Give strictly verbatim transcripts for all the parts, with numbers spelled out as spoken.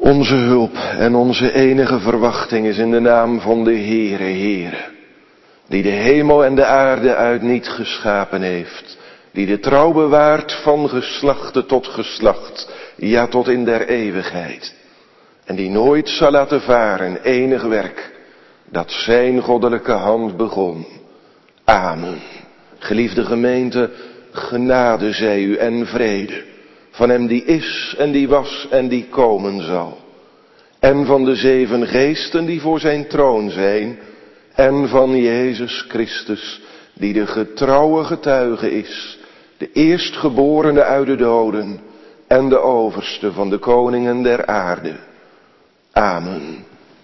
Onze hulp en onze enige verwachting is in de naam van de Heere, Heere, die de hemel en de aarde uit niet geschapen heeft, die de trouw bewaart van geslachte tot geslacht, ja tot in der eeuwigheid, en die nooit zal laten varen enig werk dat zijn goddelijke hand begon. Amen. Geliefde gemeente, genade zij u en vrede van hem die is en die was en die komen zal. En van de zeven geesten die voor zijn troon zijn. En van Jezus Christus die de getrouwe getuige is. De eerstgeborene uit de doden en de overste van de koningen der aarde. Amen.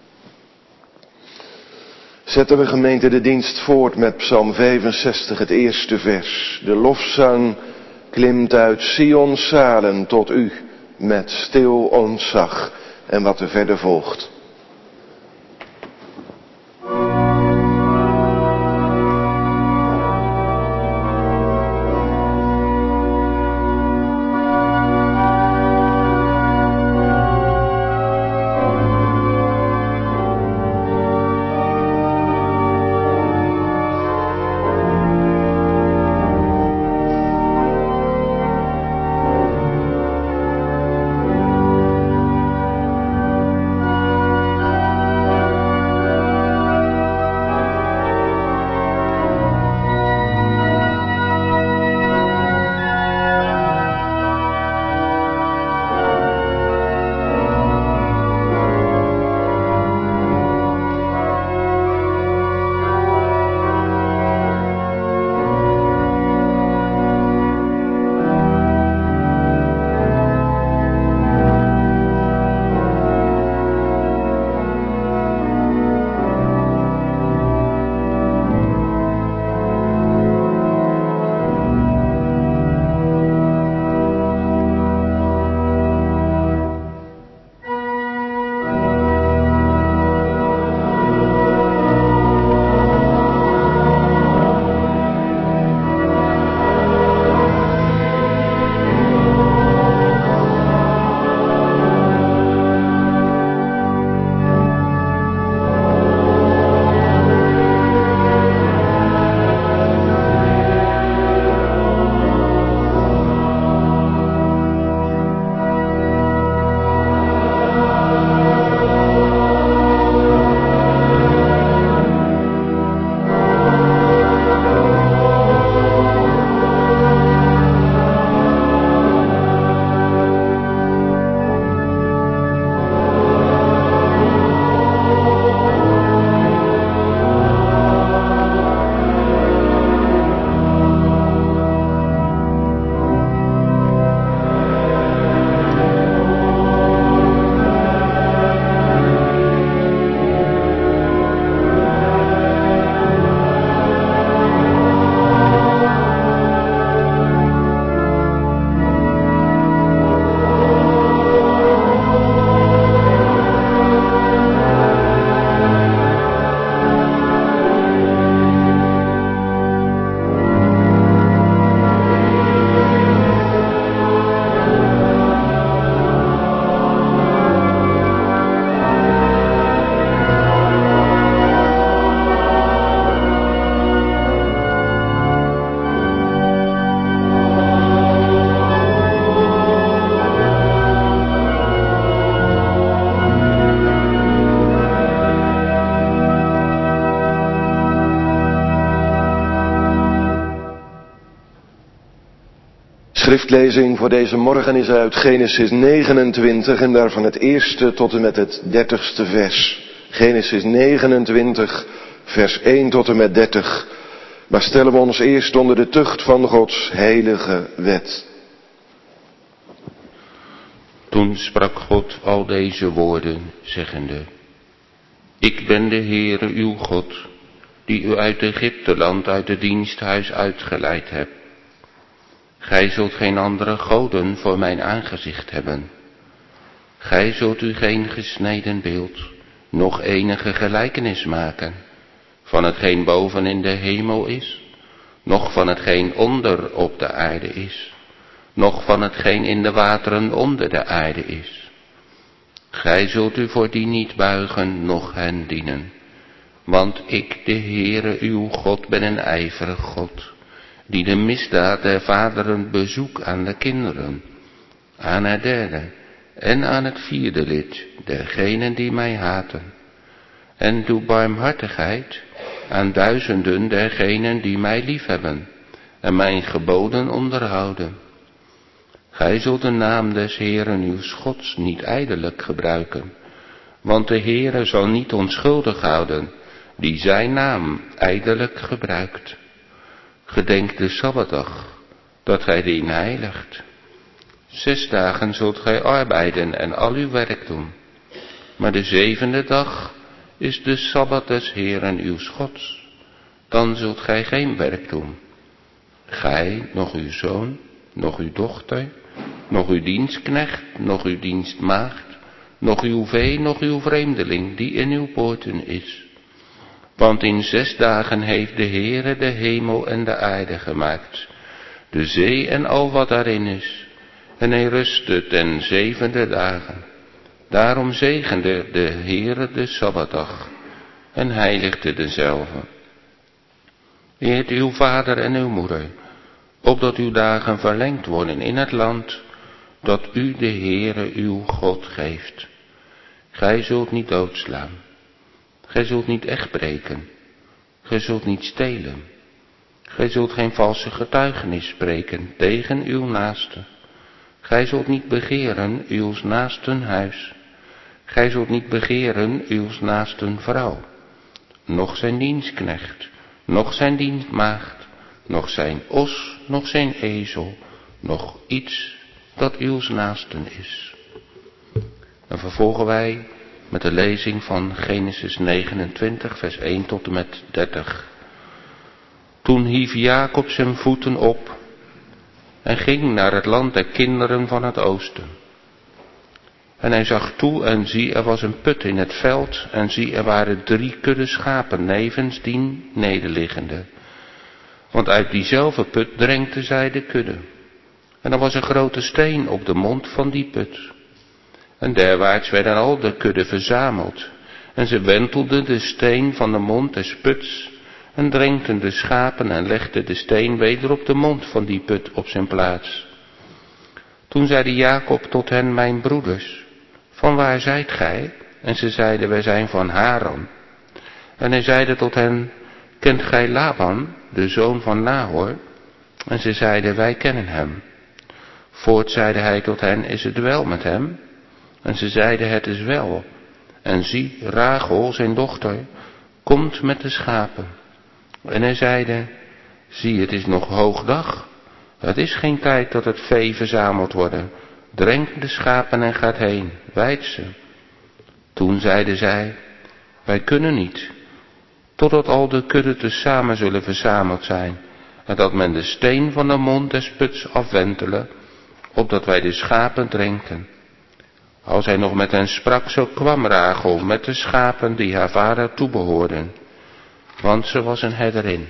Zetten we gemeente de dienst voort met Psalm vijfenzestig, het eerste vers. De lofzang klimt uit Sions zalen tot u met stil ontzag. En wat er verder volgt. Schriftlezing voor deze morgen is uit Genesis negenentwintig en daarvan het eerste tot en met het dertigste vers. Genesis negenentwintig, vers één tot en met dertig. Maar stellen we ons eerst onder de tucht van Gods heilige wet. Toen sprak God al deze woorden, zeggende: Ik ben de Heere uw God, die u uit Egypteland, uit het diensthuis uitgeleid heb. Gij zult geen andere goden voor mijn aangezicht hebben. Gij zult u geen gesneden beeld, noch enige gelijkenis maken, van hetgeen boven in de hemel is, noch van hetgeen onder op de aarde is, noch van hetgeen in de wateren onder de aarde is. Gij zult u voor die niet buigen, noch hen dienen. Want ik, de Heere uw God, ben een ijverig God, die de misdaad der vaderen bezoek aan de kinderen, aan het derde en aan het vierde lid dergenen die mij haten. En doe barmhartigheid aan duizenden dergenen die mij liefhebben en mijn geboden onderhouden. Gij zult de naam des Heeren uw Gods niet ijdelijk gebruiken, want de Heere zal niet onschuldig houden die zijn naam ijdelijk gebruikt. Gedenk de Sabbatdag, dat gij dien heiligt. Zes dagen zult gij arbeiden en al uw werk doen, maar de zevende dag is de Sabbat des Heeren uw Gods. Dan zult gij geen werk doen. Gij, nog uw zoon, nog uw dochter, nog uw dienstknecht, nog uw dienstmaagd, nog uw vee, nog uw vreemdeling die in uw poorten is. Want in zes dagen heeft de Heere de hemel en de aarde gemaakt, de zee en al wat daarin is, en hij rustte ten zevende dagen. Daarom zegende de Heere de Sabbatdag en heiligde dezelve. Eert uw vader en uw moeder, opdat uw dagen verlengd worden in het land dat u de Heere uw God geeft. Gij zult niet doodslaan. Gij zult niet echtbreken. Gij zult niet stelen. Gij zult geen valse getuigenis spreken tegen uw naaste. Gij zult niet begeren uw naasten huis. Gij zult niet begeren uw naasten vrouw, noch zijn dienstknecht, noch zijn dienstmaagd, noch zijn os, noch zijn ezel, noch iets dat uw naasten is. Dan vervolgen wij met de lezing van Genesis negenentwintig, vers één tot en met dertig. Toen hief Jacob zijn voeten op en ging naar het land der kinderen van het oosten. En hij zag toe en zie, er was een put in het veld, en zie, er waren drie kudde schapen nevens dien nederliggende. Want uit diezelfde put drenkte zij de kudde. En er was een grote steen op de mond van die put. En derwaarts werden al de kudde verzameld. En ze wentelden de steen van de mond des puts, en drenkten de schapen en legden de steen weder op de mond van die put op zijn plaats. Toen zeide Jacob tot hen, mijn broeders, van waar zijt gij? En ze zeiden, wij zijn van Haran. En hij zeide tot hen, kent gij Laban, de zoon van Nahor? En ze zeiden, wij kennen hem. Voort zeide hij tot hen, is het wel met hem? En ze zeiden, het is wel. En zie, Rachel, zijn dochter, komt met de schapen. En hij zeide, zie, het is nog hoogdag. Het is geen tijd dat het vee verzameld worden. Drenk de schapen en gaat heen, wijd ze. Toen zeiden zij, wij kunnen niet, totdat al de kudde tezamen zullen verzameld zijn, en dat men de steen van de mond des puts afwentele, opdat wij de schapen drenken. Als hij nog met hen sprak, zo kwam Rachel met de schapen die haar vader toebehoorden, want ze was een herderin.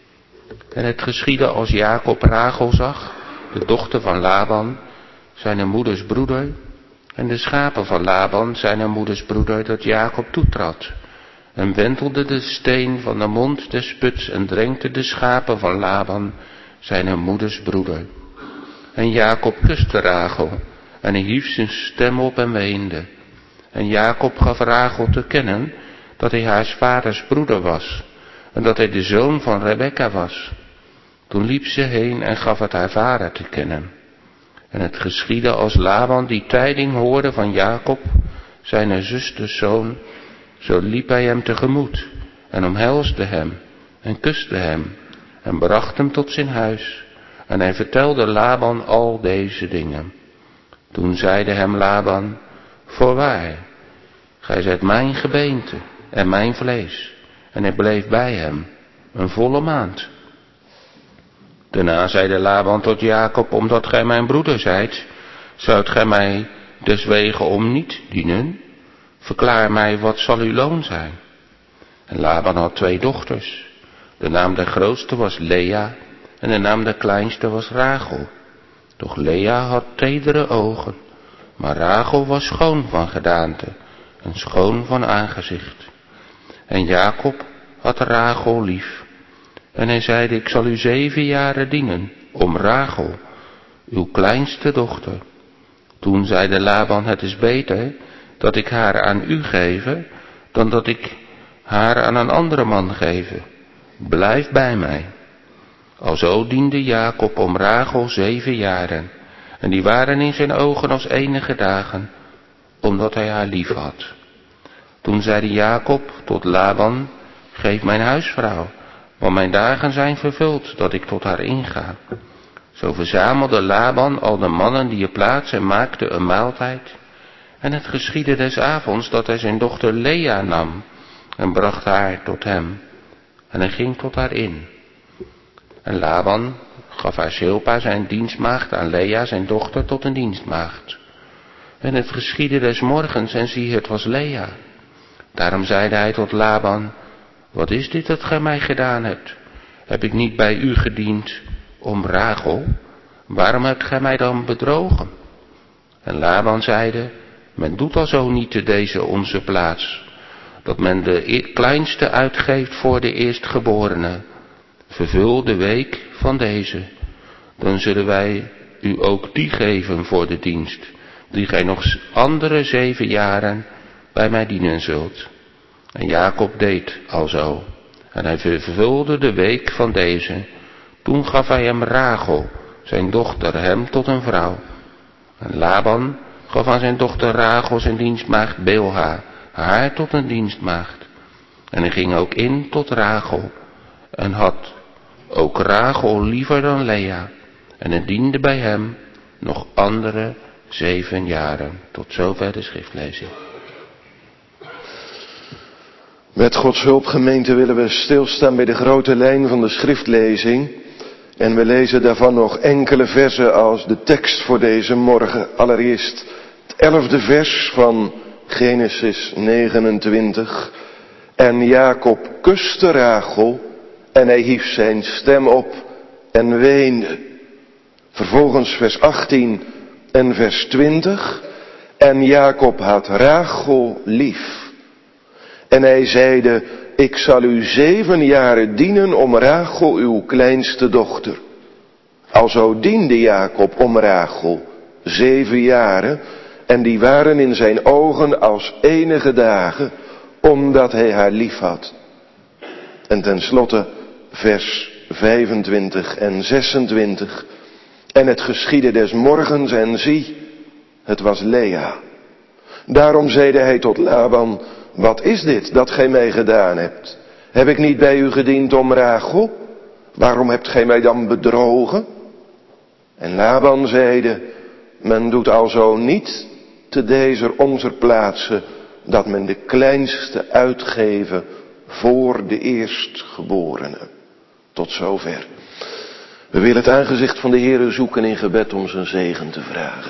En het geschiedde als Jacob Rachel zag, de dochter van Laban, zijn moeders broeder, en de schapen van Laban, zijn moeders broeder, dat Jacob toetrad, en wentelde de steen van de mond des puts en drenkte de schapen van Laban, zijn moeders broeder. En Jacob kuste Rachel, en hij hief zijn stem op en weende. En Jacob gaf Rachel te kennen dat hij haars vaders broeder was, en dat hij de zoon van Rebekka was. Toen liep ze heen en gaf het haar vader te kennen. En het geschiedde als Laban die tijding hoorde van Jacob, zijn zusters zoon, zo liep hij hem tegemoet en omhelsde hem en kuste hem en bracht hem tot zijn huis. En hij vertelde Laban al deze dingen. Toen zeide hem Laban, voorwaar, gij zijt mijn gebeente en mijn vlees. En hij bleef bij hem een volle maand. Daarna zeide Laban tot Jacob, omdat gij mijn broeder zijt, zoudt gij mij deswege om niet dienen? Verklaar mij, wat zal uw loon zijn? En Laban had twee dochters. De naam der grootste was Lea en de naam der kleinste was Rachel. Doch Lea had tedere ogen Maar Rachel was schoon van gedaante en schoon van aangezicht. En Jacob had Rachel lief. En hij zeide, ik zal u zeven jaren dienen om Rachel, uw kleinste dochter. Toen zeide Laban, het is beter dat ik haar aan u geven, dan dat ik haar aan een andere man geven. Blijf bij mij. Alzo diende Jacob om Rachel zeven jaren, en die waren in zijn ogen als enige dagen, omdat hij haar lief had. Toen zeide Jacob tot Laban, geef mijn huisvrouw, want mijn dagen zijn vervuld, dat ik tot haar inga. Zo verzamelde Laban al de mannen die er plaats en maakte een maaltijd. En het geschiedde des avonds dat hij zijn dochter Lea nam en bracht haar tot hem. En hij ging tot haar in. En Laban gaf haar Zilpa zijn dienstmaagd aan Lea zijn dochter tot een dienstmaagd. En het geschiedde des morgens en zie, het was Lea. Daarom zeide hij tot Laban, wat is dit dat gij mij gedaan hebt? Heb ik niet bij u gediend om Rachel? Waarom hebt gij mij dan bedrogen? En Laban zeide, men doet al zo niet te deze onze plaats, dat men de kleinste uitgeeft voor de eerstgeborene. Vervul de week van deze, dan zullen wij u ook die geven voor de dienst, die gij nog andere zeven jaren bij mij dienen zult. En Jacob deed alzo, en hij vervulde de week van deze. Toen gaf hij hem Rachel, zijn dochter, hem tot een vrouw. En Laban gaf aan zijn dochter Rachel zijn dienstmaagd Bilha, haar tot een dienstmaagd. En hij ging ook in tot Rachel, en had ook Rachel liever dan Lea, en het diende bij hem nog andere zeven jaren. Tot zover de schriftlezing. Met Gods hulp, gemeente, willen we stilstaan bij de grote lijn van de schriftlezing. En we lezen daarvan nog enkele versen als de tekst voor deze morgen. Allereerst het elfde vers van Genesis negenentwintig. En Jacob kuste Rachel en hij hief zijn stem op en weende. Vervolgens vers achttien en vers twintig. En Jacob had Rachel lief. En hij zeide, ik zal u zeven jaren dienen om Rachel, uw kleinste dochter. Alzo diende Jacob om Rachel zeven jaren, en die waren in zijn ogen als enige dagen, omdat hij haar lief had. En tenslotte vers vijfentwintig en zesentwintig. En het geschiedde des morgens, en zie, het was Lea. Daarom zeide hij tot Laban, wat is dit dat gij mij gedaan hebt? Heb ik niet bij u gediend om Rachel? Waarom hebt gij mij dan bedrogen? En Laban zeide, men doet alzo niet te deze onze plaatsen, dat men de kleinste uitgeven voor de eerstgeborene. Tot zover. We willen het aangezicht van de Heere zoeken in gebed om zijn zegen te vragen.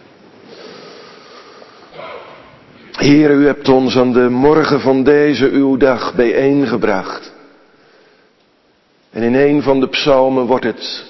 Heere, u hebt ons aan de morgen van deze uw dag bijeengebracht. En in een van de psalmen wordt het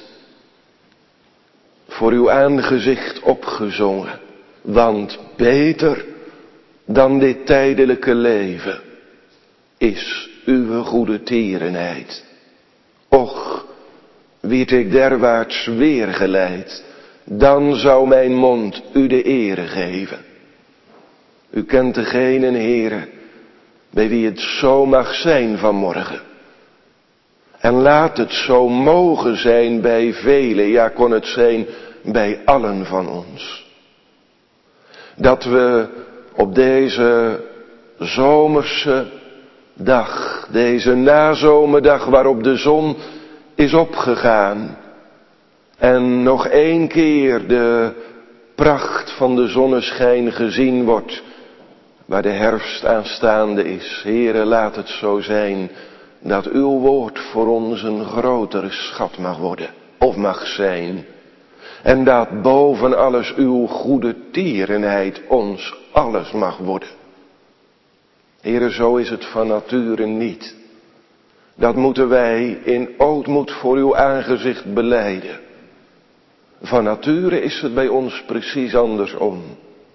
voor uw aangezicht opgezongen. Want beter dan dit tijdelijke leven is uw goede tierenheid. Och, wierd ik derwaarts weergeleid, dan zou mijn mond u de ere geven. U kent degene, Heere, bij wie het zo mag zijn vanmorgen. En laat het zo mogen zijn bij velen, ja kon het zijn bij allen van ons. Dat we op deze zomerse dag, deze nazomerdag waarop de zon is opgegaan en nog één keer de pracht van de zonneschijn gezien wordt, waar de herfst aanstaande is. Heere, laat het zo zijn dat uw woord voor ons een grotere schat mag worden, of mag zijn. En dat boven alles uw goede tierenheid ons alles mag worden. Heere, zo is het van nature niet. Dat moeten wij in ootmoed voor uw aangezicht belijden. Van nature is het bij ons precies andersom.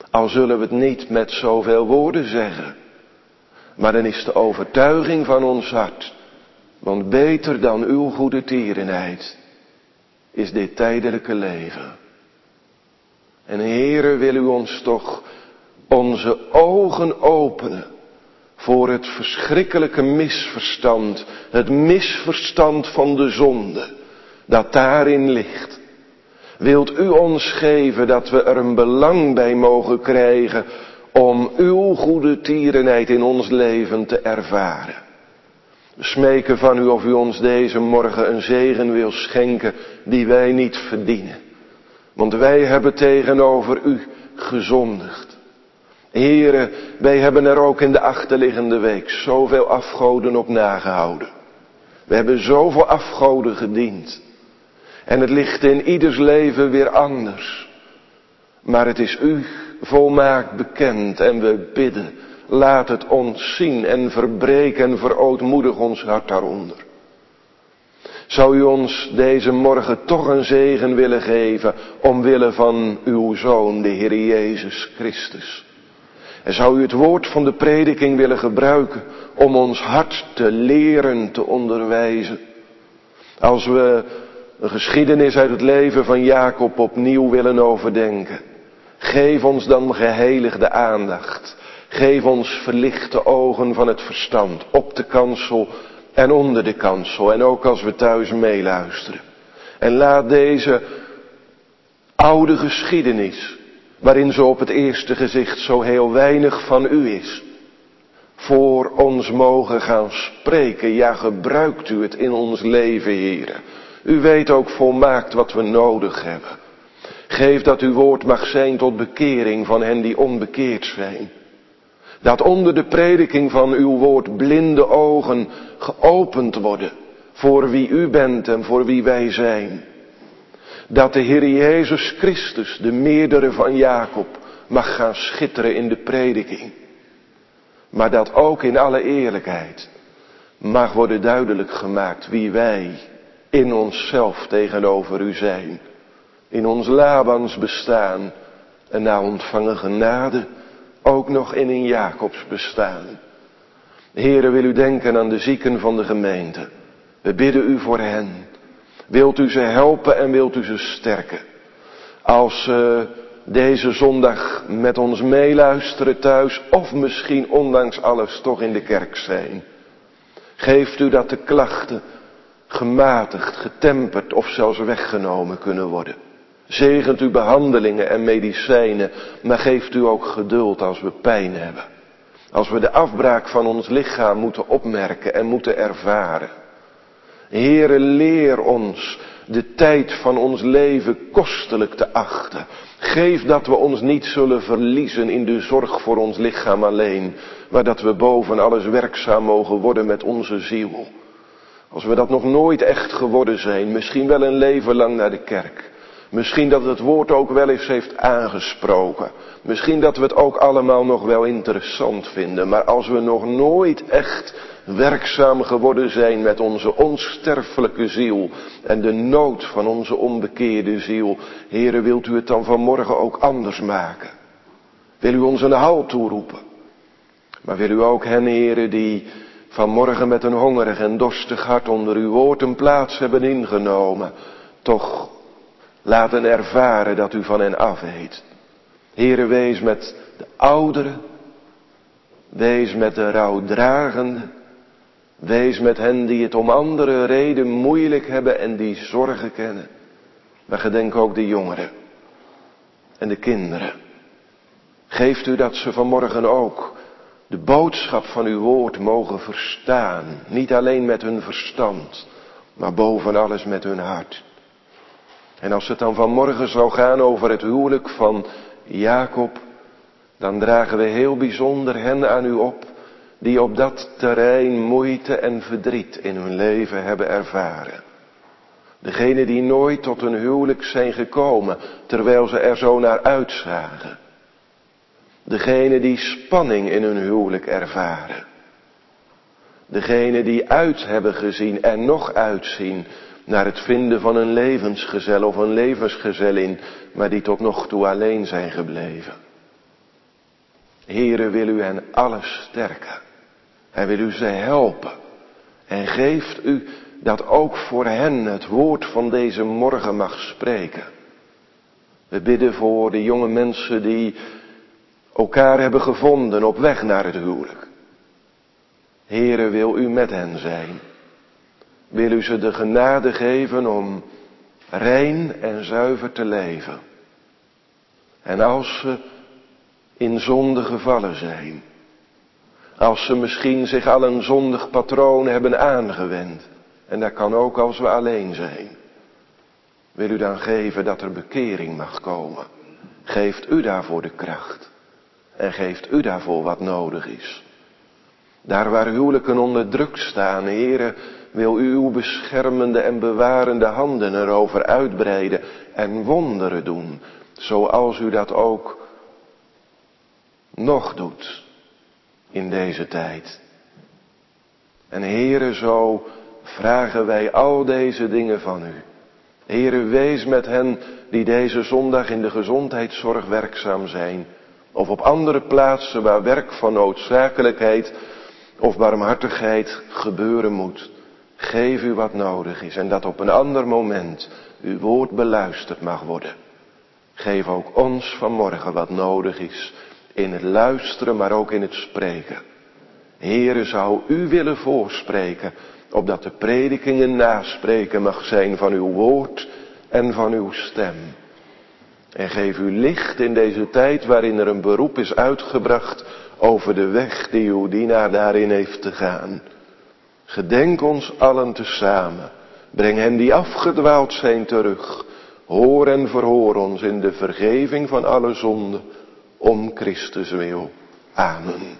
Al zullen we het niet met zoveel woorden zeggen. Maar dan is de overtuiging van ons hart. Want beter dan uw goede tierenheid is dit tijdelijke leven. En Heere, wil u ons toch onze ogen openen voor het verschrikkelijke misverstand, het misverstand van de zonde, dat daarin ligt. Wilt u ons geven dat we er een belang bij mogen krijgen om uw goede tierenheid in ons leven te ervaren. We smeken van u of u ons deze morgen een zegen wil schenken die wij niet verdienen. Want wij hebben tegenover u gezondigd. Heere, wij hebben er ook in de achterliggende week zoveel afgoden op nagehouden. We hebben zoveel afgoden gediend. En het ligt in ieders leven weer anders. Maar het is u volmaakt bekend en we bidden, laat het ons zien en verbreek en verootmoedig ons hart daaronder. Zou u ons deze morgen toch een zegen willen geven omwille van uw Zoon, de Heer Jezus Christus. En zou u het woord van de prediking willen gebruiken om ons hart te leren, te onderwijzen. Als we een geschiedenis uit het leven van Jacob opnieuw willen overdenken. Geef ons dan geheiligde aandacht. Geef ons verlichte ogen van het verstand op de kansel en onder de kansel. En ook als we thuis meeluisteren. En laat deze oude geschiedenis, waarin zo op het eerste gezicht zo heel weinig van u is, voor ons mogen gaan spreken. Ja, gebruikt u het in ons leven, Heere. U weet ook volmaakt wat we nodig hebben. Geef dat uw woord mag zijn tot bekering van hen die onbekeerd zijn. Dat onder de prediking van uw woord blinde ogen geopend worden voor wie u bent en voor wie wij zijn. Dat de Heer Jezus Christus, de meerdere van Jacob, mag gaan schitteren in de prediking. Maar dat ook in alle eerlijkheid mag worden duidelijk gemaakt wie wij in onszelf tegenover u zijn. In ons Labans bestaan en na ontvangen genade ook nog in een Jacobs bestaan. Heere, wil u denken aan de zieken van de gemeente. We bidden u voor hen. Wilt u ze helpen en wilt u ze sterken. Als ze deze zondag met ons meeluisteren thuis of misschien ondanks alles toch in de kerk zijn. Geeft u dat de klachten gematigd, getemperd of zelfs weggenomen kunnen worden. Zegent u behandelingen en medicijnen, maar geeft u ook geduld als we pijn hebben. Als we de afbraak van ons lichaam moeten opmerken en moeten ervaren. Heere, leer ons de tijd van ons leven kostelijk te achten. Geef dat we ons niet zullen verliezen in de zorg voor ons lichaam alleen, maar dat we boven alles werkzaam mogen worden met onze ziel. Als we dat nog nooit echt geworden zijn, misschien wel een leven lang naar de kerk. Misschien dat het woord ook wel eens heeft aangesproken. Misschien dat we het ook allemaal nog wel interessant vinden. Maar als we nog nooit echt werkzaam geworden zijn met onze onsterfelijke ziel en de nood van onze onbekeerde ziel. Heere, wilt u het dan vanmorgen ook anders maken? Wil u ons een halt toeroepen? Maar wil u ook hen, Heere, die vanmorgen met een hongerig en dorstig hart onder uw woord een plaats hebben ingenomen, toch laten ervaren dat u van hen afweet. Heere, wees met de ouderen, wees met de rouwdragenden, wees met hen die het om andere reden moeilijk hebben en die zorgen kennen. Maar gedenk ook de jongeren en de kinderen. Geeft u dat ze vanmorgen ook de boodschap van uw woord mogen verstaan. Niet alleen met hun verstand, maar boven alles met hun hart. En als het dan vanmorgen zou gaan over het huwelijk van Jacob, dan dragen we heel bijzonder hen aan u op die op dat terrein moeite en verdriet in hun leven hebben ervaren. Degenen die nooit tot een huwelijk zijn gekomen, terwijl ze er zo naar uitzagen. Degenen die spanning in hun huwelijk ervaren. Degenen die uit hebben gezien en nog uitzien naar het vinden van een levensgezel of een levensgezellin, maar die tot nog toe alleen zijn gebleven. Heere wil u hen allen sterken. Hij wil u ze helpen. En geeft u dat ook voor hen het woord van deze morgen mag spreken. We bidden voor de jonge mensen die elkaar hebben gevonden op weg naar het huwelijk. Heere, wil u met hen zijn. Wil u ze de genade geven om rein en zuiver te leven. En als ze in zonde gevallen zijn, als ze misschien zich al een zondig patroon hebben aangewend, en dat kan ook als we alleen zijn, wil u dan geven dat er bekering mag komen. Geeft u daarvoor de kracht. En geeft u daarvoor wat nodig is. Daar waar huwelijken onder druk staan, Heere, wil u uw beschermende en bewarende handen erover uitbreiden en wonderen doen, zoals u dat ook nog doet in deze tijd. En Heere, zo vragen wij al deze dingen van u. Heere, wees met hen die deze zondag in de gezondheidszorg werkzaam zijn, of op andere plaatsen waar werk van noodzakelijkheid of barmhartigheid gebeuren moet. Geef u wat nodig is en dat op een ander moment uw woord beluisterd mag worden. Geef ook ons vanmorgen wat nodig is in het luisteren, maar ook in het spreken. Heere, zou u willen voorspreken, opdat de prediking een naspreken mag zijn van uw woord en van uw stem. En geef u licht in deze tijd waarin er een beroep is uitgebracht over de weg die uw dienaar daarin heeft te gaan. Gedenk ons allen tezamen. Breng hen die afgedwaald zijn terug. Hoor en verhoor ons in de vergeving van alle zonden. Om Christus wil. Amen.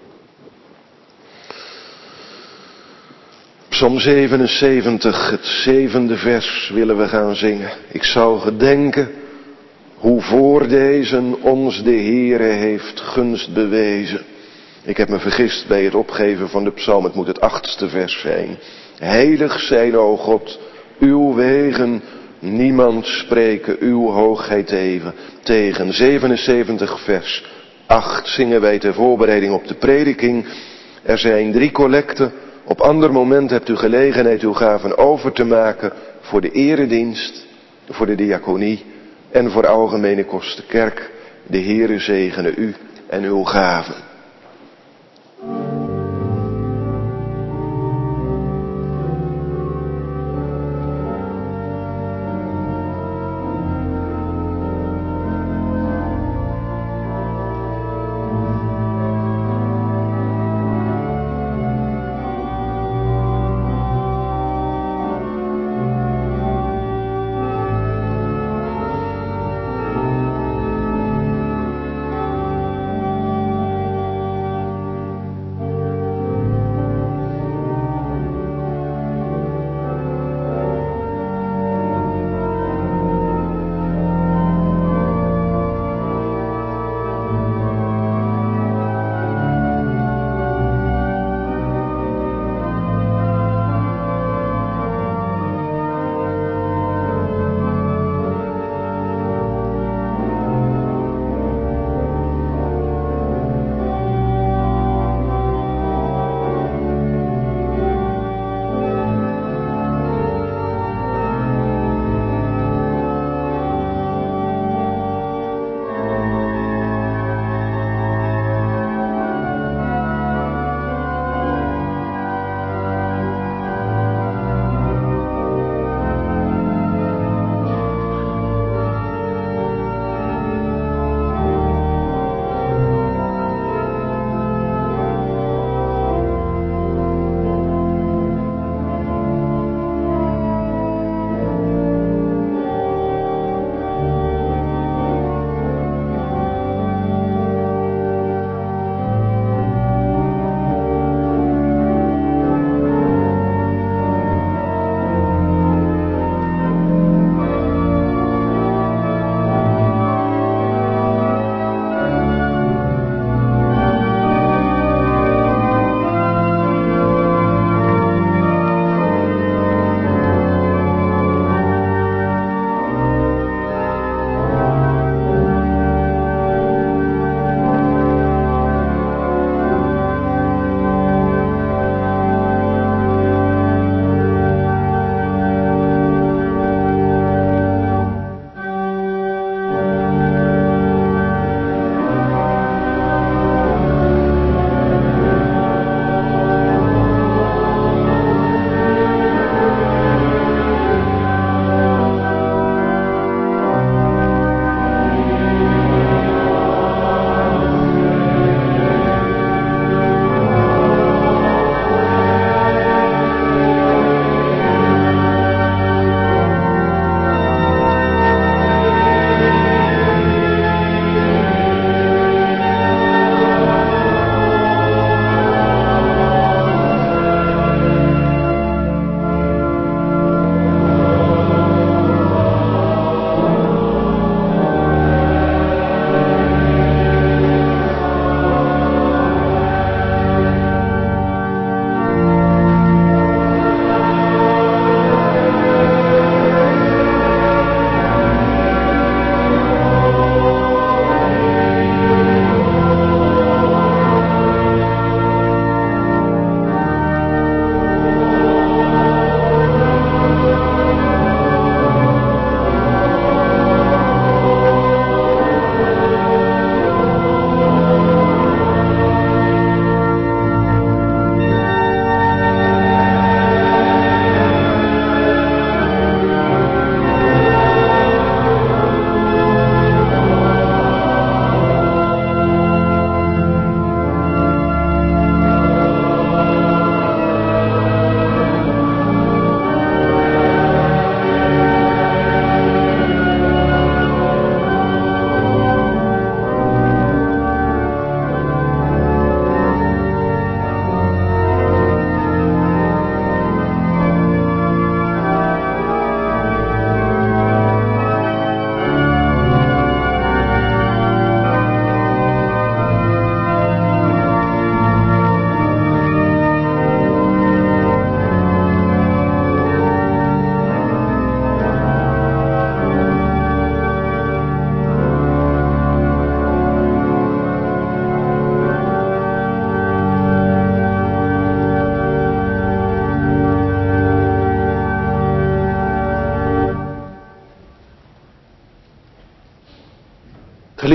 Psalm zevenenzeventig, het zevende vers willen we gaan zingen. Ik zal gedenken hoe voor deze ons de Heere heeft gunst bewezen. Ik heb me vergist bij het opgeven van de psalm, het moet het achtste vers zijn. Heilig zijn, o God, uw wegen, niemand spreken uw hoogheid even tegen. zevenenzeventig vers acht zingen wij ter voorbereiding op de prediking. Er zijn drie collecten. Op ander moment hebt u gelegenheid uw gaven over te maken voor de eredienst, voor de diaconie en voor algemene kostenkerk. De Heere zegene u en uw gaven.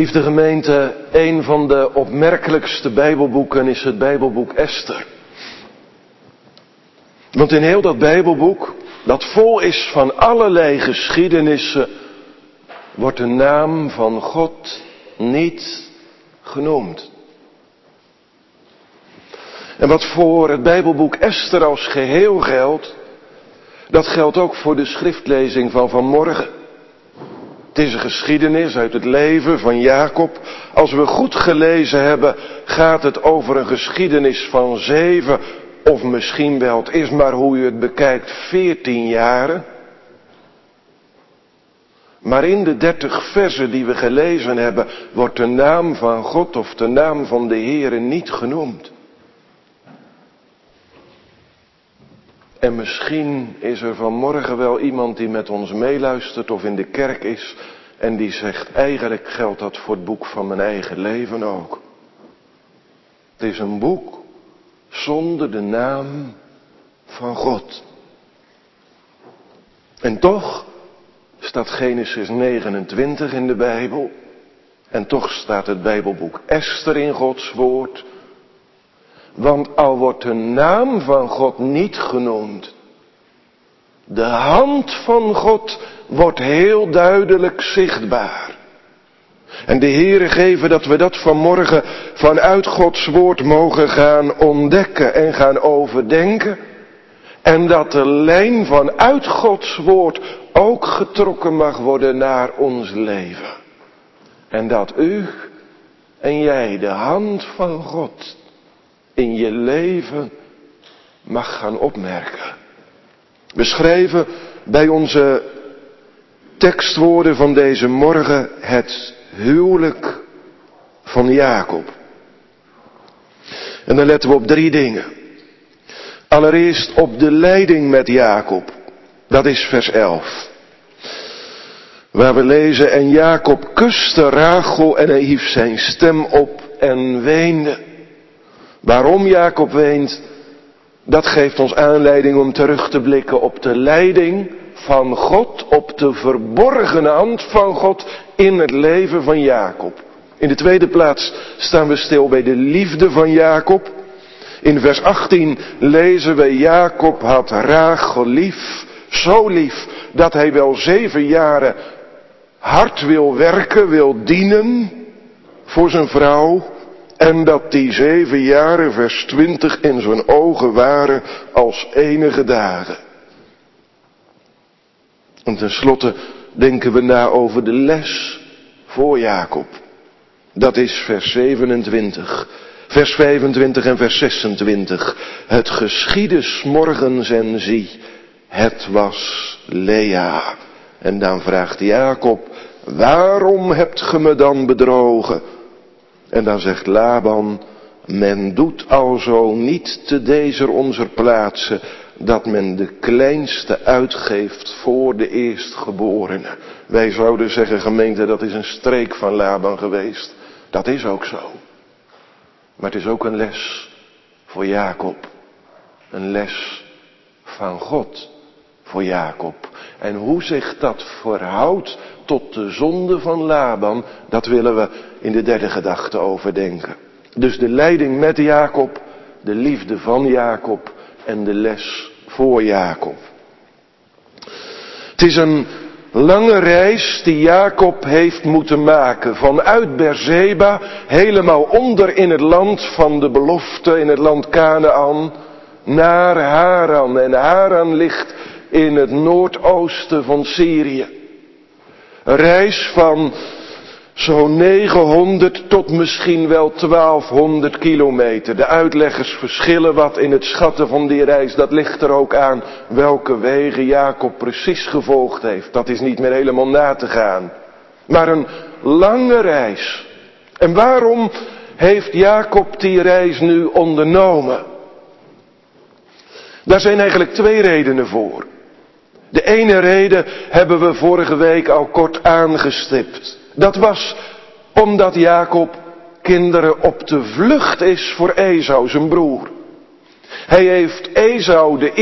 Geliefde gemeente, een van de opmerkelijkste Bijbelboeken is het Bijbelboek Esther. Want in heel dat Bijbelboek, dat vol is van allerlei geschiedenissen, wordt de naam van God niet genoemd. En wat voor het Bijbelboek Esther als geheel geldt, dat geldt ook voor de schriftlezing van vanmorgen. Het is een geschiedenis uit het leven van Jacob. Als we goed gelezen hebben, gaat het over een geschiedenis van zeven, of misschien wel, het is maar hoe u het bekijkt, veertien jaren. Maar in de dertig versen die we gelezen hebben, wordt de naam van God of de naam van de Heere niet genoemd. En misschien is er vanmorgen wel iemand die met ons meeluistert of in de kerk is en die zegt, eigenlijk geldt dat voor het boek van mijn eigen leven ook. Het is een boek zonder de naam van God. En toch staat Genesis negenentwintig in de Bijbel. En toch staat het Bijbelboek Esther in Gods woord. Want al wordt de naam van God niet genoemd, de hand van God wordt heel duidelijk zichtbaar. En de Heere geven dat we dat vanmorgen vanuit Gods woord mogen gaan ontdekken en gaan overdenken. En dat de lijn vanuit Gods woord ook getrokken mag worden naar ons leven. En dat u en jij de hand van God in je leven mag gaan opmerken. We schrijven bij onze tekstwoorden van deze morgen het huwelijk van Jacob. En dan letten we op drie dingen. Allereerst op de leiding met Jacob. Dat is vers elf. Waar we lezen, en Jacob kuste Rachel en hij hief zijn stem op en weende. Waarom Jacob weent, dat geeft ons aanleiding om terug te blikken op de leiding van God, op de verborgene hand van God in het leven van Jacob. In de tweede plaats staan we stil bij de liefde van Jacob. In vers achttien lezen we, Jacob had Rachel lief, zo lief, dat hij wel zeven jaren hard wil werken, wil dienen voor zijn vrouw. En dat die zeven jaren, vers twintig, in zijn ogen waren als enige dagen. En tenslotte denken we na over de les voor Jacob. Dat is vers zevenentwintig, vers vijfentwintig en vers zesentwintig. Het geschiedde 's morgens en zie, het was Lea. En dan vraagt Jacob, waarom hebt ge me dan bedrogen? En dan zegt Laban, men doet alzo niet te deze onze plaatsen, dat men de kleinste uitgeeft voor de eerstgeborene. Wij zouden zeggen, gemeente, dat is een streek van Laban geweest. Dat is ook zo. Maar het is ook een les voor Jacob. Een les van God voor Jacob. En hoe zich dat verhoudt tot de zonde van Laban, dat willen we in de derde gedachte overdenken. Dus de leiding met Jacob, de liefde van Jacob en de les voor Jacob. Het is een lange reis die Jacob heeft moeten maken. Vanuit Beerseba, helemaal onder in het land van de belofte, in het land Kanaan, naar Haran. En Haran ligt in het noordoosten van Syrië. Een reis van zo'n negenhonderd tot misschien wel twaalfhonderd kilometer. De uitleggers verschillen wat in het schatten van die reis. Dat ligt er ook aan welke wegen Jacob precies gevolgd heeft. Dat is niet meer helemaal na te gaan. Maar een lange reis. En waarom heeft Jacob die reis nu ondernomen? Daar zijn eigenlijk twee redenen voor. De ene reden hebben we vorige week al kort aangestipt. Dat was omdat Jacob kinderen op de vlucht is voor Esau, zijn broer. Hij heeft Esau de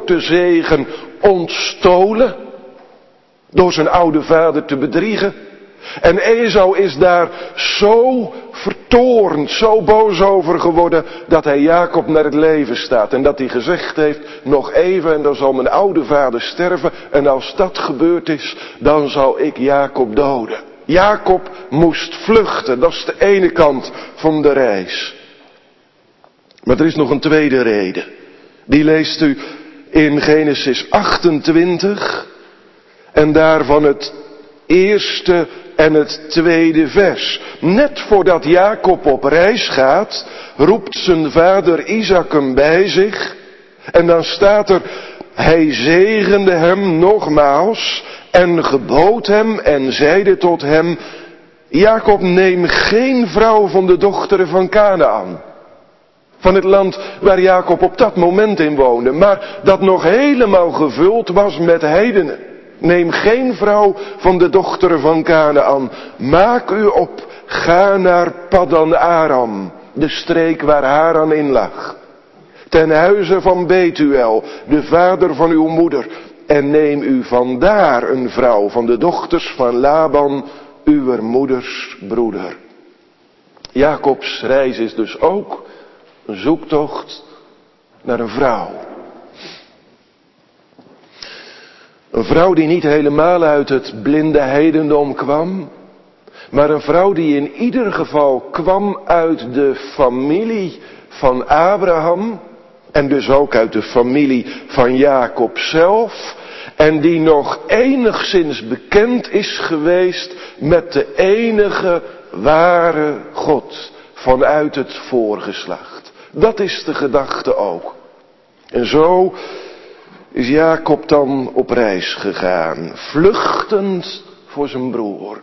eerstgeboortezegen ontstolen door zijn oude vader te bedriegen. En Esau is daar zo vertoornd, zo boos over geworden, dat hij Jacob naar het leven staat. En dat hij gezegd heeft, nog even en dan zal mijn oude vader sterven. En als dat gebeurd is, dan zal ik Jacob doden. Jacob moest vluchten, dat is de ene kant van de reis. Maar er is nog een tweede reden. Die leest u in Genesis achtentwintig en daarvan het eerste en het tweede vers. Net voordat Jacob op reis gaat, roept zijn vader Isaac hem bij zich. En dan staat er, hij zegende hem nogmaals en gebood hem en zeide tot hem, Jacob, neem geen vrouw van de dochteren van Kanaän. Van het land waar Jacob op dat moment in woonde, maar dat nog helemaal gevuld was met heidenen. Neem geen vrouw van de dochteren van Kanaän. Maak u op, ga naar Paddan Aram, de streek waar Haran in lag. Ten huize van Betuel, de vader van uw moeder. En neem u vandaar een vrouw van de dochters van Laban, uw moeders broeder. Jacobs reis is dus ook een zoektocht naar een vrouw. Een vrouw die niet helemaal uit het blinde heidendom kwam, maar een vrouw die in ieder geval kwam uit de familie van Abraham en dus ook uit de familie van Jacob zelf en die nog enigszins bekend is geweest met de enige ware God vanuit het voorgeslacht. Dat is de gedachte ook. En zo is Jacob dan op reis gegaan, vluchtend voor zijn broer.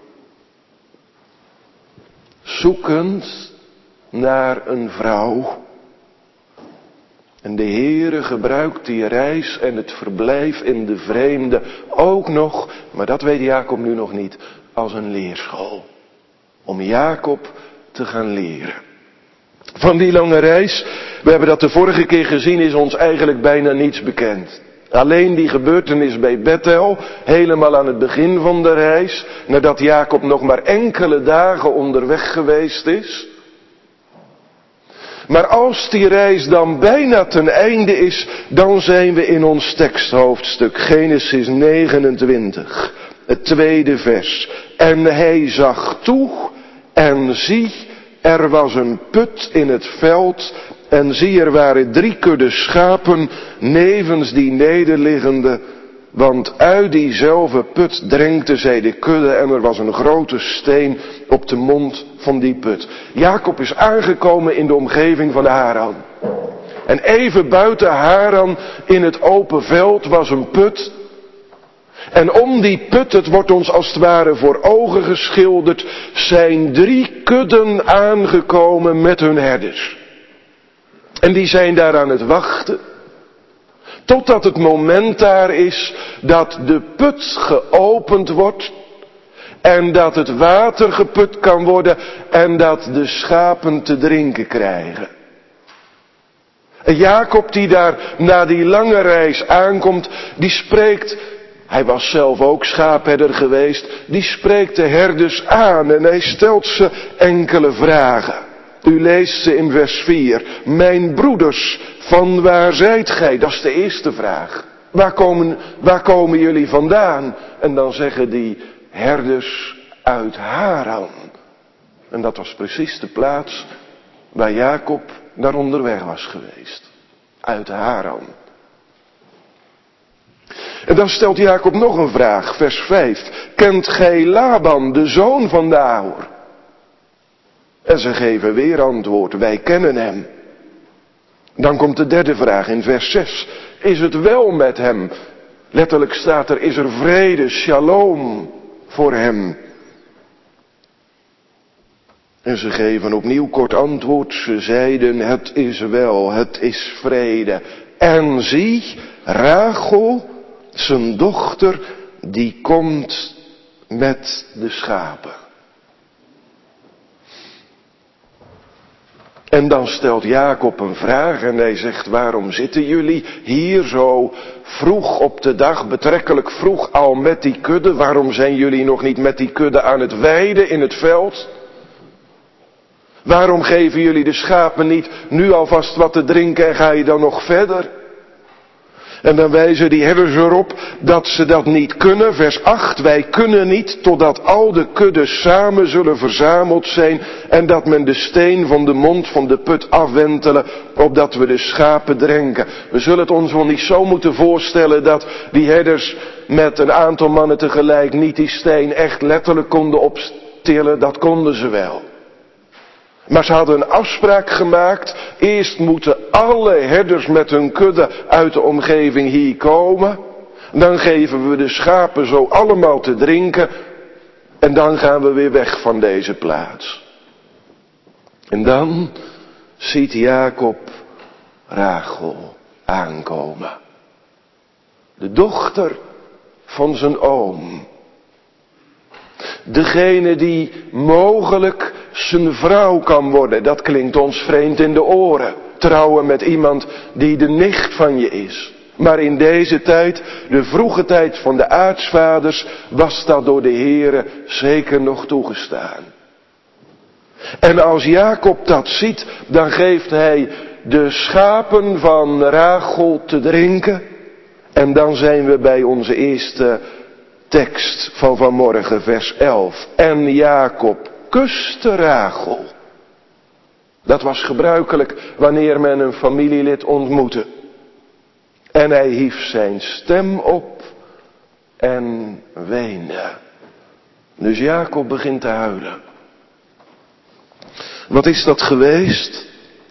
Zoekend naar een vrouw. En de Heere gebruikt die reis en het verblijf in de vreemde ook nog, maar dat weet Jacob nu nog niet, als een leerschool. Om Jacob te gaan leren. Van die lange reis, we hebben dat de vorige keer gezien, is ons eigenlijk bijna niets bekend. Alleen die gebeurtenis bij Bethel, helemaal aan het begin van de reis, nadat Jacob nog maar enkele dagen onderweg geweest is. Maar als die reis dan bijna ten einde is, dan zijn we in ons teksthoofdstuk, Genesis negenentwintig, het tweede vers. En hij zag toe en zie, er was een put in het veld en zie, er waren drie kudden schapen nevens die nederliggende, want uit diezelfde put drenkte zij de kudde en er was een grote steen op de mond van die put. Jacob is aangekomen in de omgeving van Haran. En even buiten Haran in het open veld was een put. En om die put, het wordt ons als het ware voor ogen geschilderd, zijn drie kudden aangekomen met hun herders. En die zijn daar aan het wachten. Totdat het moment daar is dat de put geopend wordt. En dat het water geput kan worden. En dat de schapen te drinken krijgen. En Jacob die daar na die lange reis aankomt. Die spreekt, hij was zelf ook schaapherder geweest. Die spreekt de herders aan en hij stelt ze enkele vragen. U leest ze in vers vier. Mijn broeders, van waar zijt gij? Dat is de eerste vraag. Waar komen, waar komen jullie vandaan? En dan zeggen die herders uit Haran. En dat was precies de plaats waar Jacob naar onderweg was geweest. Uit Haran. En dan stelt Jacob nog een vraag, vers vijf. Kent gij Laban, de zoon van Nahor? En ze geven weer antwoord, wij kennen hem. Dan komt de derde vraag in vers zes. Is het wel met hem? Letterlijk staat er, is er vrede, shalom voor hem? En ze geven opnieuw kort antwoord. Ze zeiden, het is wel, het is vrede. En zie, Rachel, zijn dochter, die komt met de schapen. En dan stelt Jacob een vraag en hij zegt, waarom zitten jullie hier zo vroeg op de dag, betrekkelijk vroeg al met die kudde? Waarom zijn jullie nog niet met die kudde aan het weiden in het veld? Waarom geven jullie de schapen niet nu alvast wat te drinken en ga je dan nog verder? En dan wijzen die herders erop dat ze dat niet kunnen. Vers acht, wij kunnen niet totdat al de kuddes samen zullen verzameld zijn en dat men de steen van de mond van de put afwentelen, opdat we de schapen drenken. We zullen het ons wel niet zo moeten voorstellen dat die herders met een aantal mannen tegelijk niet die steen echt letterlijk konden optillen. Dat konden ze wel. Maar ze hadden een afspraak gemaakt. Eerst moeten alle herders met hun kudde uit de omgeving hier komen. Dan geven we de schapen zo allemaal te drinken. En dan gaan we weer weg van deze plaats. En dan ziet Jacob Rachel aankomen. De dochter van zijn oom. Degene die mogelijk zijn vrouw kan worden. Dat klinkt ons vreemd in de oren. Trouwen met iemand die de nicht van je is. Maar in deze tijd, de vroege tijd van de aartsvaders, was dat door de Heere zeker nog toegestaan. En als Jacob dat ziet, dan geeft hij de schapen van Rachel te drinken. En dan zijn we bij onze eerste tekst van vanmorgen, vers elf. En Jacob kuste Rachel. Dat was gebruikelijk wanneer men een familielid ontmoette. En hij hief zijn stem op en weende. Dus Jacob begint te huilen. Wat is dat geweest?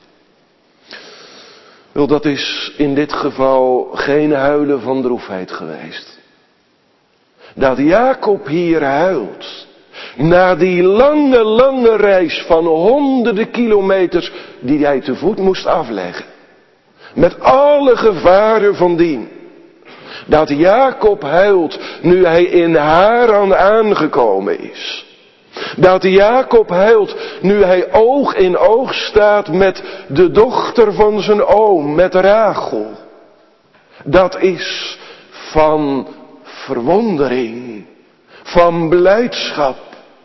Wel, dat is in dit geval geen huilen van droefheid geweest. Dat Jacob hier huilt, na die lange, lange reis van honderden kilometers die hij te voet moest afleggen. Met alle gevaren van dien. Dat Jacob huilt nu hij in Haran aangekomen is. Dat Jacob huilt nu hij oog in oog staat met de dochter van zijn oom, met Rachel. Dat is van verwondering, van blijdschap.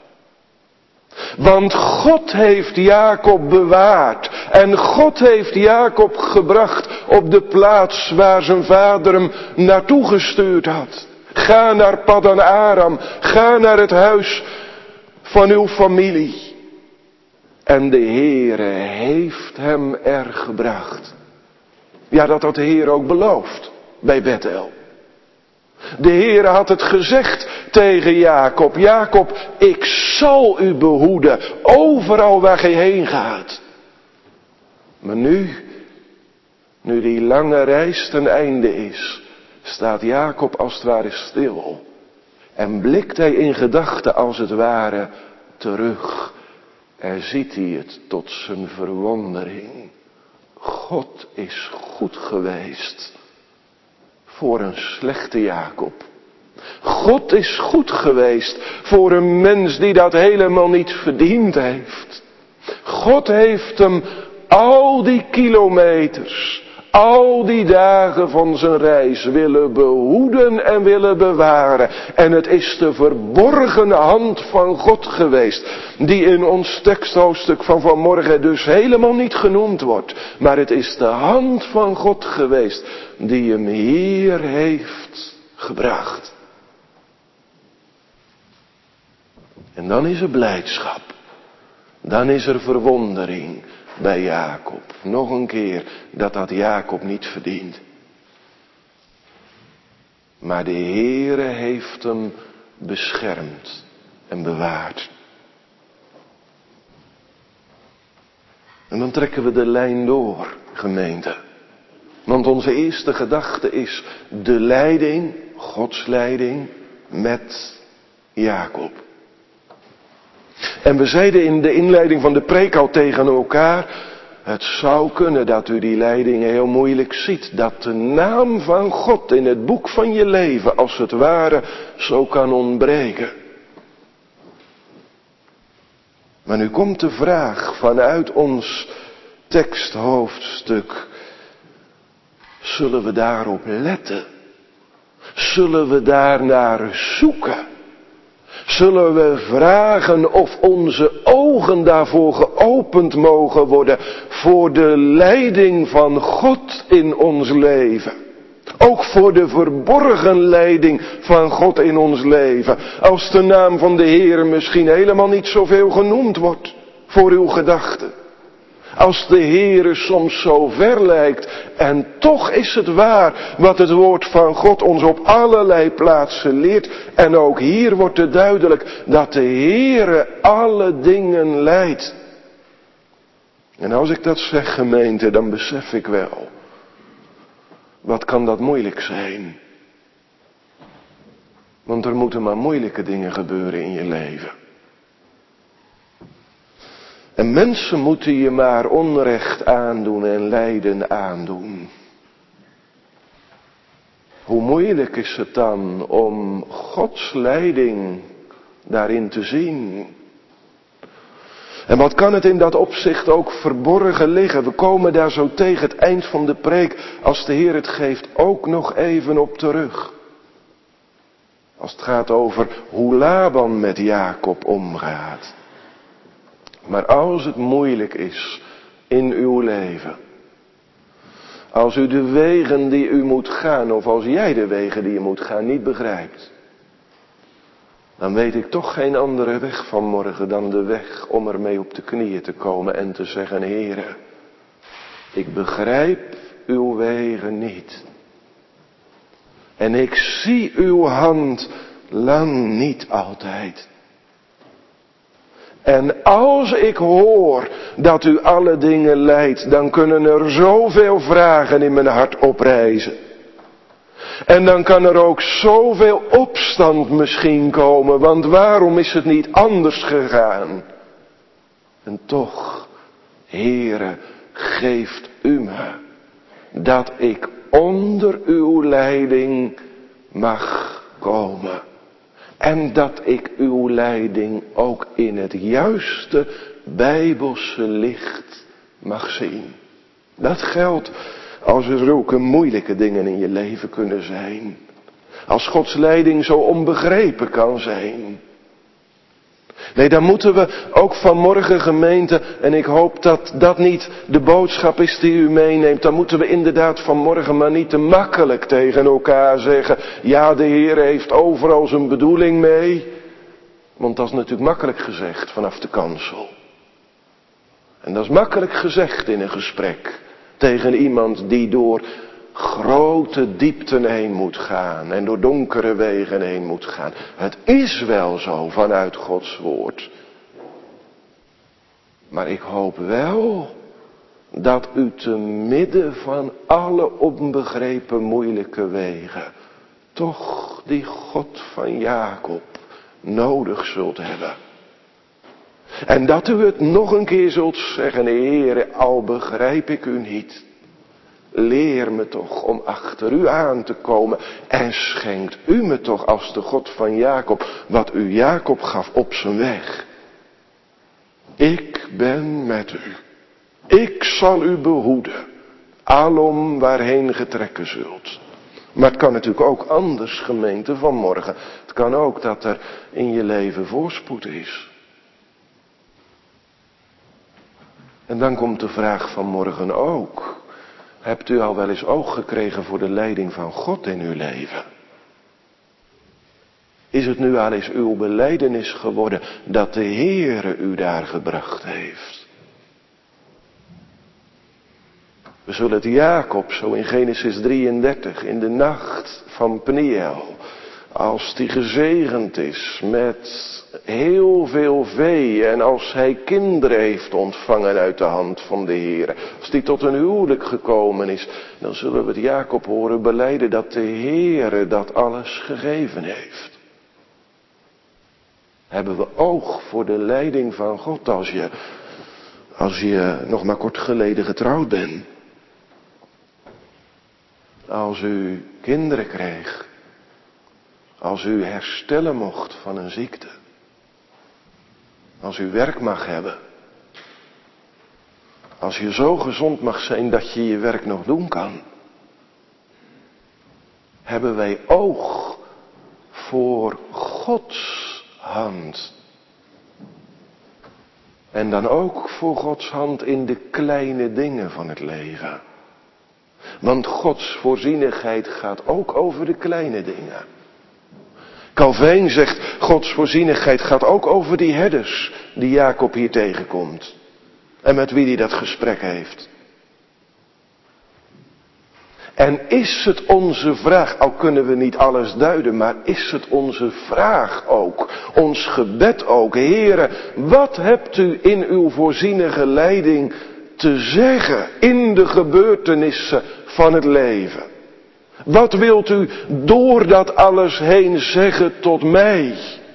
Want God heeft Jacob bewaard en God heeft Jacob gebracht op de plaats waar zijn vader hem naartoe gestuurd had. Ga naar Paddan Aram, ga naar het huis van uw familie. En de Heere heeft hem er gebracht. Ja, dat had de Heer ook beloofd bij Bethel. De Heere had het gezegd tegen Jacob. Jacob, ik zal u behoeden overal waar gij heen gaat. Maar nu, nu die lange reis ten einde is, staat Jacob als het ware stil. En blikt hij in gedachten als het ware terug. En ziet hij het tot zijn verwondering. God is goed geweest voor een slechte Jacob. God is goed geweest voor een mens die dat helemaal niet verdiend heeft. God heeft hem al die kilometers, al die dagen van zijn reis willen behoeden en willen bewaren. En het is de verborgene hand van God geweest, die in ons teksthoofdstuk van vanmorgen dus helemaal niet genoemd wordt. Maar het is de hand van God geweest die hem hier heeft gebracht. En dan is er blijdschap. Dan is er verwondering bij Jacob. Nog een keer, dat had Jacob niet verdiend. Maar de Heere heeft hem beschermd en bewaard. En dan trekken we de lijn door, gemeente. Want onze eerste gedachte is de leiding, Gods leiding, met Jacob. En we zeiden in de inleiding van de preek al tegen elkaar, het zou kunnen dat u die leiding heel moeilijk ziet. Dat de naam van God in het boek van je leven als het ware zo kan ontbreken. Maar nu komt de vraag vanuit ons teksthoofdstuk. Zullen we daarop letten? Zullen we daarnaar zoeken? Zullen we vragen of onze ogen daarvoor geopend mogen worden voor de leiding van God in ons leven? Ook voor de verborgen leiding van God in ons leven. Als de naam van de Heer misschien helemaal niet zoveel genoemd wordt voor uw gedachten. Als de Heere soms zo ver lijkt en toch is het waar wat het woord van God ons op allerlei plaatsen leert. En ook hier wordt het duidelijk dat de Heere alle dingen leidt. En als ik dat zeg, gemeente, dan besef ik wel, wat kan dat moeilijk zijn? Want er moeten maar moeilijke dingen gebeuren in je leven. En mensen moeten je maar onrecht aandoen en lijden aandoen. Hoe moeilijk is het dan om Gods leiding daarin te zien? En wat kan het in dat opzicht ook verborgen liggen? We komen daar zo tegen het eind van de preek, als de Heer het geeft, ook nog even op terug. Als het gaat over hoe Laban met Jacob omgaat. Maar als het moeilijk is in uw leven, als u de wegen die u moet gaan, of als jij de wegen die je moet gaan niet begrijpt, dan weet ik toch geen andere weg vanmorgen dan de weg om ermee op de knieën te komen en te zeggen, Heere, ik begrijp uw wegen niet. En ik zie uw hand lang niet altijd. En als ik hoor dat u alle dingen leidt, dan kunnen er zoveel vragen in mijn hart oprijzen. En dan kan er ook zoveel opstand misschien komen, want waarom is het niet anders gegaan? En toch, Heere, geeft u me dat ik onder uw leiding mag komen. En dat ik uw leiding ook in het juiste Bijbelse licht mag zien. Dat geldt als er zulke moeilijke dingen in je leven kunnen zijn. Als Gods leiding zo onbegrepen kan zijn. Nee, dan moeten we ook vanmorgen, gemeente, en ik hoop dat dat niet de boodschap is die u meeneemt, dan moeten we inderdaad vanmorgen maar niet te makkelijk tegen elkaar zeggen, ja, de Heer heeft overal zijn bedoeling mee. Want dat is natuurlijk makkelijk gezegd vanaf de kansel. En dat is makkelijk gezegd in een gesprek tegen iemand die door grote diepten heen moet gaan en door donkere wegen heen moet gaan. Het is wel zo vanuit Gods woord. Maar ik hoop wel dat u te midden van alle onbegrepen moeilijke wegen toch die God van Jacob nodig zult hebben. En dat u het nog een keer zult zeggen, Heere, al begrijp ik u niet. Leer me toch om achter u aan te komen en schenkt u me toch als de God van Jacob wat u Jacob gaf op zijn weg. Ik ben met u. Ik zal u behoeden, alom waarheen getrekken zult. Maar het kan natuurlijk ook anders, gemeente, vanmorgen. Het kan ook dat er in je leven voorspoed is. En dan komt de vraag van morgen ook. Hebt u al wel eens oog gekregen voor de leiding van God in uw leven? Is het nu al eens uw belijdenis geworden dat de Heere u daar gebracht heeft? We zullen het Jacob zo in Genesis drieëndertig in de nacht van Peniel, als die gezegend is met heel veel vee en als hij kinderen heeft ontvangen uit de hand van de Heere, als die tot een huwelijk gekomen is, dan zullen we het Jacob horen belijden dat de Heere dat alles gegeven heeft. Hebben we oog voor de leiding van God als je, als je nog maar kort geleden getrouwd bent? Als u kinderen kreeg, als u herstellen mocht van een ziekte, als u werk mag hebben, Als je zo gezond mag zijn dat je je werk nog doen kan. Hebben wij oog voor Gods hand. En dan ook voor Gods hand in de kleine dingen van het leven. Want Gods voorzienigheid gaat ook over de kleine dingen. Calvijn zegt, Gods voorzienigheid gaat ook over die herders die Jacob hier tegenkomt. En met wie hij dat gesprek heeft. En is het onze vraag, al kunnen we niet alles duiden, maar is het onze vraag ook, ons gebed ook, Heere, wat hebt u in uw voorzienige leiding te zeggen in de gebeurtenissen van het leven? Wat wilt u door dat alles heen zeggen tot mij?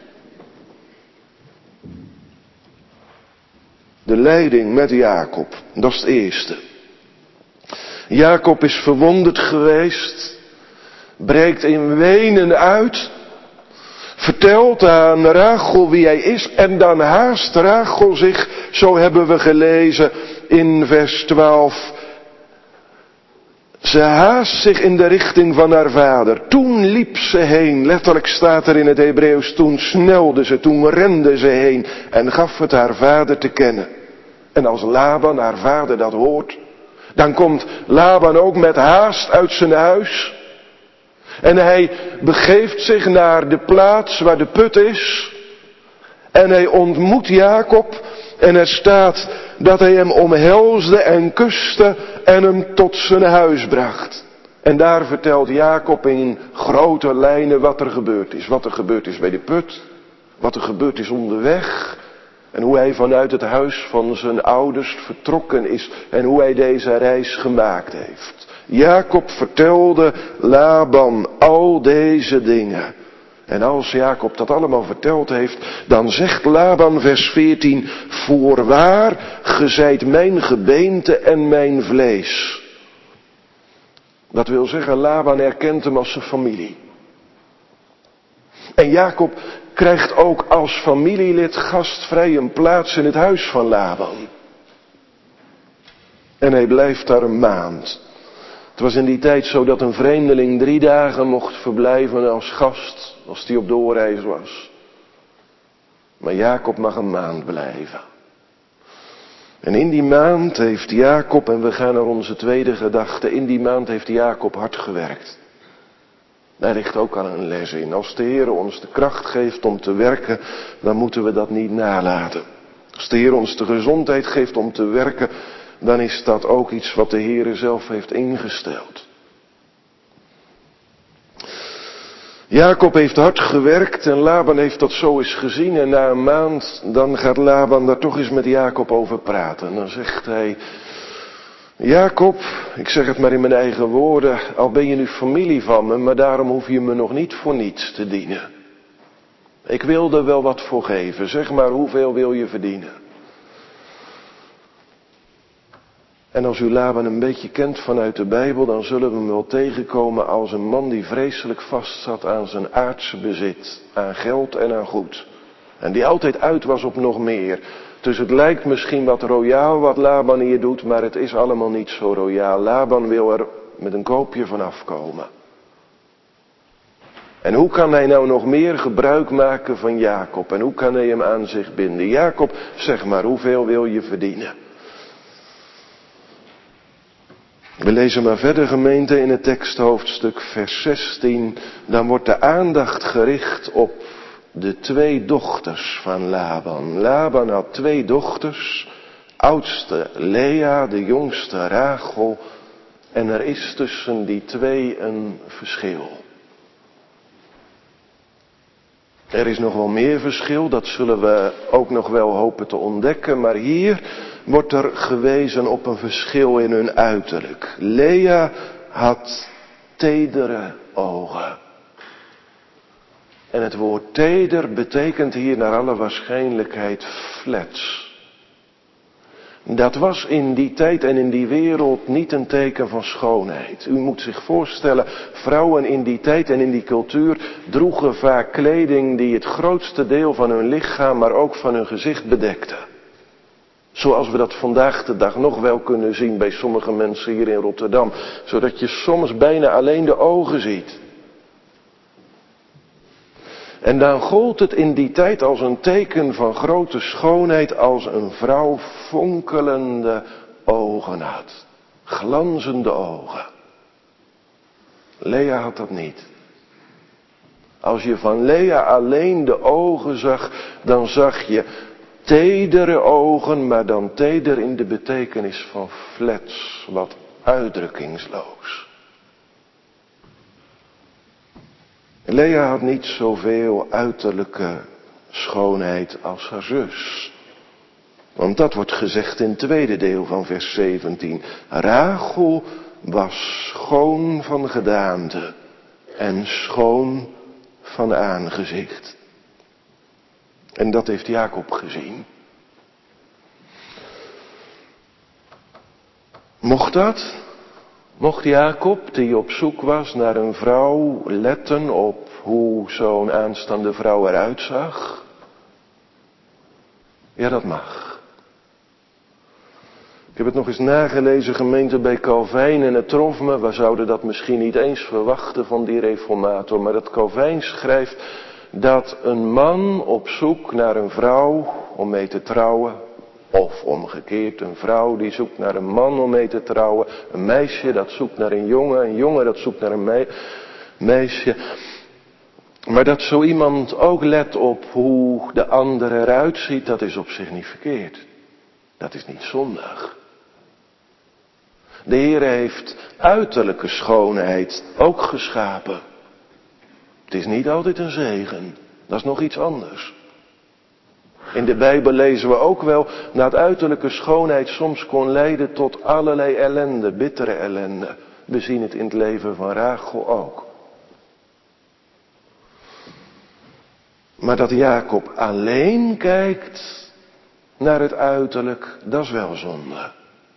De leiding met Jacob, dat is het eerste. Jacob is verwonderd geweest, breekt in wenen uit, vertelt aan Rachel wie hij is en dan haast Rachel zich, zo hebben we gelezen in vers twaalf. Ze haast zich in de richting van haar vader. Toen liep ze heen, letterlijk staat er in het Hebreeuws, toen snelde ze, toen rende ze heen en gaf het haar vader te kennen. En als Laban, haar vader, dat hoort, dan komt Laban ook met haast uit zijn huis. En hij begeeft zich naar de plaats waar de put is. En hij ontmoet Jacob. En er staat dat hij hem omhelsde en kuste en hem tot zijn huis bracht. En daar vertelt Jacob in grote lijnen wat er gebeurd is. Wat er gebeurd is bij de put. Wat er gebeurd is onderweg. En hoe hij vanuit het huis van zijn ouders vertrokken is. En hoe hij deze reis gemaakt heeft. Jacob vertelde Laban al deze dingen. En als Jacob dat allemaal verteld heeft, dan zegt Laban vers veertien. Voorwaar, ge zijt mijn gebeente en mijn vlees. Dat wil zeggen, Laban erkent hem als zijn familie. En Jacob krijgt ook als familielid gastvrij een plaats in het huis van Laban. En hij blijft daar een maand. Het was in die tijd zo dat een vreemdeling drie dagen mocht verblijven als gast, als hij op doorreis was. Maar Jacob mag een maand blijven. En in die maand heeft Jacob, en we gaan naar onze tweede gedachte, in die maand heeft Jacob hard gewerkt. Daar ligt ook al een les in. Als de Heer ons de kracht geeft om te werken, dan moeten we dat niet nalaten. Als de Heer ons de gezondheid geeft om te werken, dan is dat ook iets wat de Heer zelf heeft ingesteld. Jacob heeft hard gewerkt en Laban heeft dat zo eens gezien. En na een maand, dan gaat Laban daar toch eens met Jacob over praten. En dan zegt hij, Jacob, ik zeg het maar in mijn eigen woorden, al ben je nu familie van me, maar daarom hoef je me nog niet voor niets te dienen. Ik wil er wel wat voor geven, zeg maar hoeveel wil je verdienen? En als u Laban een beetje kent vanuit de Bijbel, dan zullen we hem wel tegenkomen als een man die vreselijk vastzat aan zijn aardse bezit, aan geld en aan goed. En die altijd uit was op nog meer. Dus het lijkt misschien wat royaal wat Laban hier doet, maar het is allemaal niet zo royaal. Laban wil er met een koopje van afkomen. En hoe kan hij nou nog meer gebruik maken van Jacob? En hoe kan hij hem aan zich binden? Jacob, zeg maar, hoeveel wil je verdienen? We lezen maar verder, gemeente, in het teksthoofdstuk vers zestien. Dan wordt de aandacht gericht op de twee dochters van Laban. Laban had twee dochters. Oudste Lea, de jongste Rachel. En er is tussen die twee een verschil. Er is nog wel meer verschil, dat zullen we ook nog wel hopen te ontdekken. Maar hier wordt er gewezen op een verschil in hun uiterlijk. Lea had tedere ogen. En het woord teder betekent hier naar alle waarschijnlijkheid flets. Dat was in die tijd en in die wereld niet een teken van schoonheid. U moet zich voorstellen, vrouwen in die tijd en in die cultuur droegen vaak kleding die het grootste deel van hun lichaam, maar ook van hun gezicht bedekte. Zoals we dat vandaag de dag nog wel kunnen zien bij sommige mensen hier in Rotterdam. Zodat je soms bijna alleen de ogen ziet. En dan gold het in die tijd als een teken van grote schoonheid als een vrouw fonkelende ogen had. Glanzende ogen. Lea had dat niet. Als je van Lea alleen de ogen zag, dan zag je tedere ogen, maar dan teder in de betekenis van flets, wat uitdrukkingsloos. Lea had niet zoveel uiterlijke schoonheid als haar zus. Want dat wordt gezegd in het tweede deel van vers zeventien. Rachel was schoon van gedaante en schoon van aangezicht. En dat heeft Jacob gezien. Mocht dat? Mocht Jacob, die op zoek was naar een vrouw, letten op hoe zo'n aanstaande vrouw eruit zag? Ja, dat mag. Ik heb het nog eens nagelezen, gemeente, bij Calvijn, en het trof me. We zouden dat misschien niet eens verwachten van die reformator, maar dat Calvijn schrijft dat een man op zoek naar een vrouw om mee te trouwen, of omgekeerd, een vrouw die zoekt naar een man om mee te trouwen, een meisje dat zoekt naar een jongen, een jongen dat zoekt naar een me- meisje. Maar dat zo iemand ook let op hoe de ander eruit ziet, dat is op zich niet verkeerd. Dat is niet zondig. De Heer heeft uiterlijke schoonheid ook geschapen. Het is niet altijd een zegen, dat is nog iets anders. In de Bijbel lezen we ook wel dat uiterlijke schoonheid soms kon leiden tot allerlei ellende, bittere ellende. We zien het in het leven van Rachel ook. Maar dat Jacob alleen kijkt naar het uiterlijk, dat is wel zonde.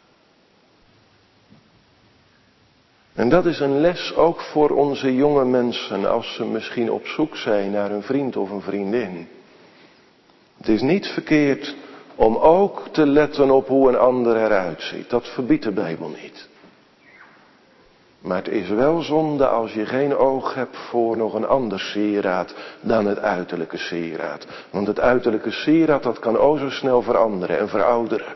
En dat is een les ook voor onze jonge mensen als ze misschien op zoek zijn naar een vriend of een vriendin. Het is niet verkeerd om ook te letten op hoe een ander eruit ziet. Dat verbiedt de Bijbel niet. Maar het is wel zonde als je geen oog hebt voor nog een ander sieraad dan het uiterlijke sieraad. Want het uiterlijke sieraad, dat kan o zo snel veranderen en verouderen.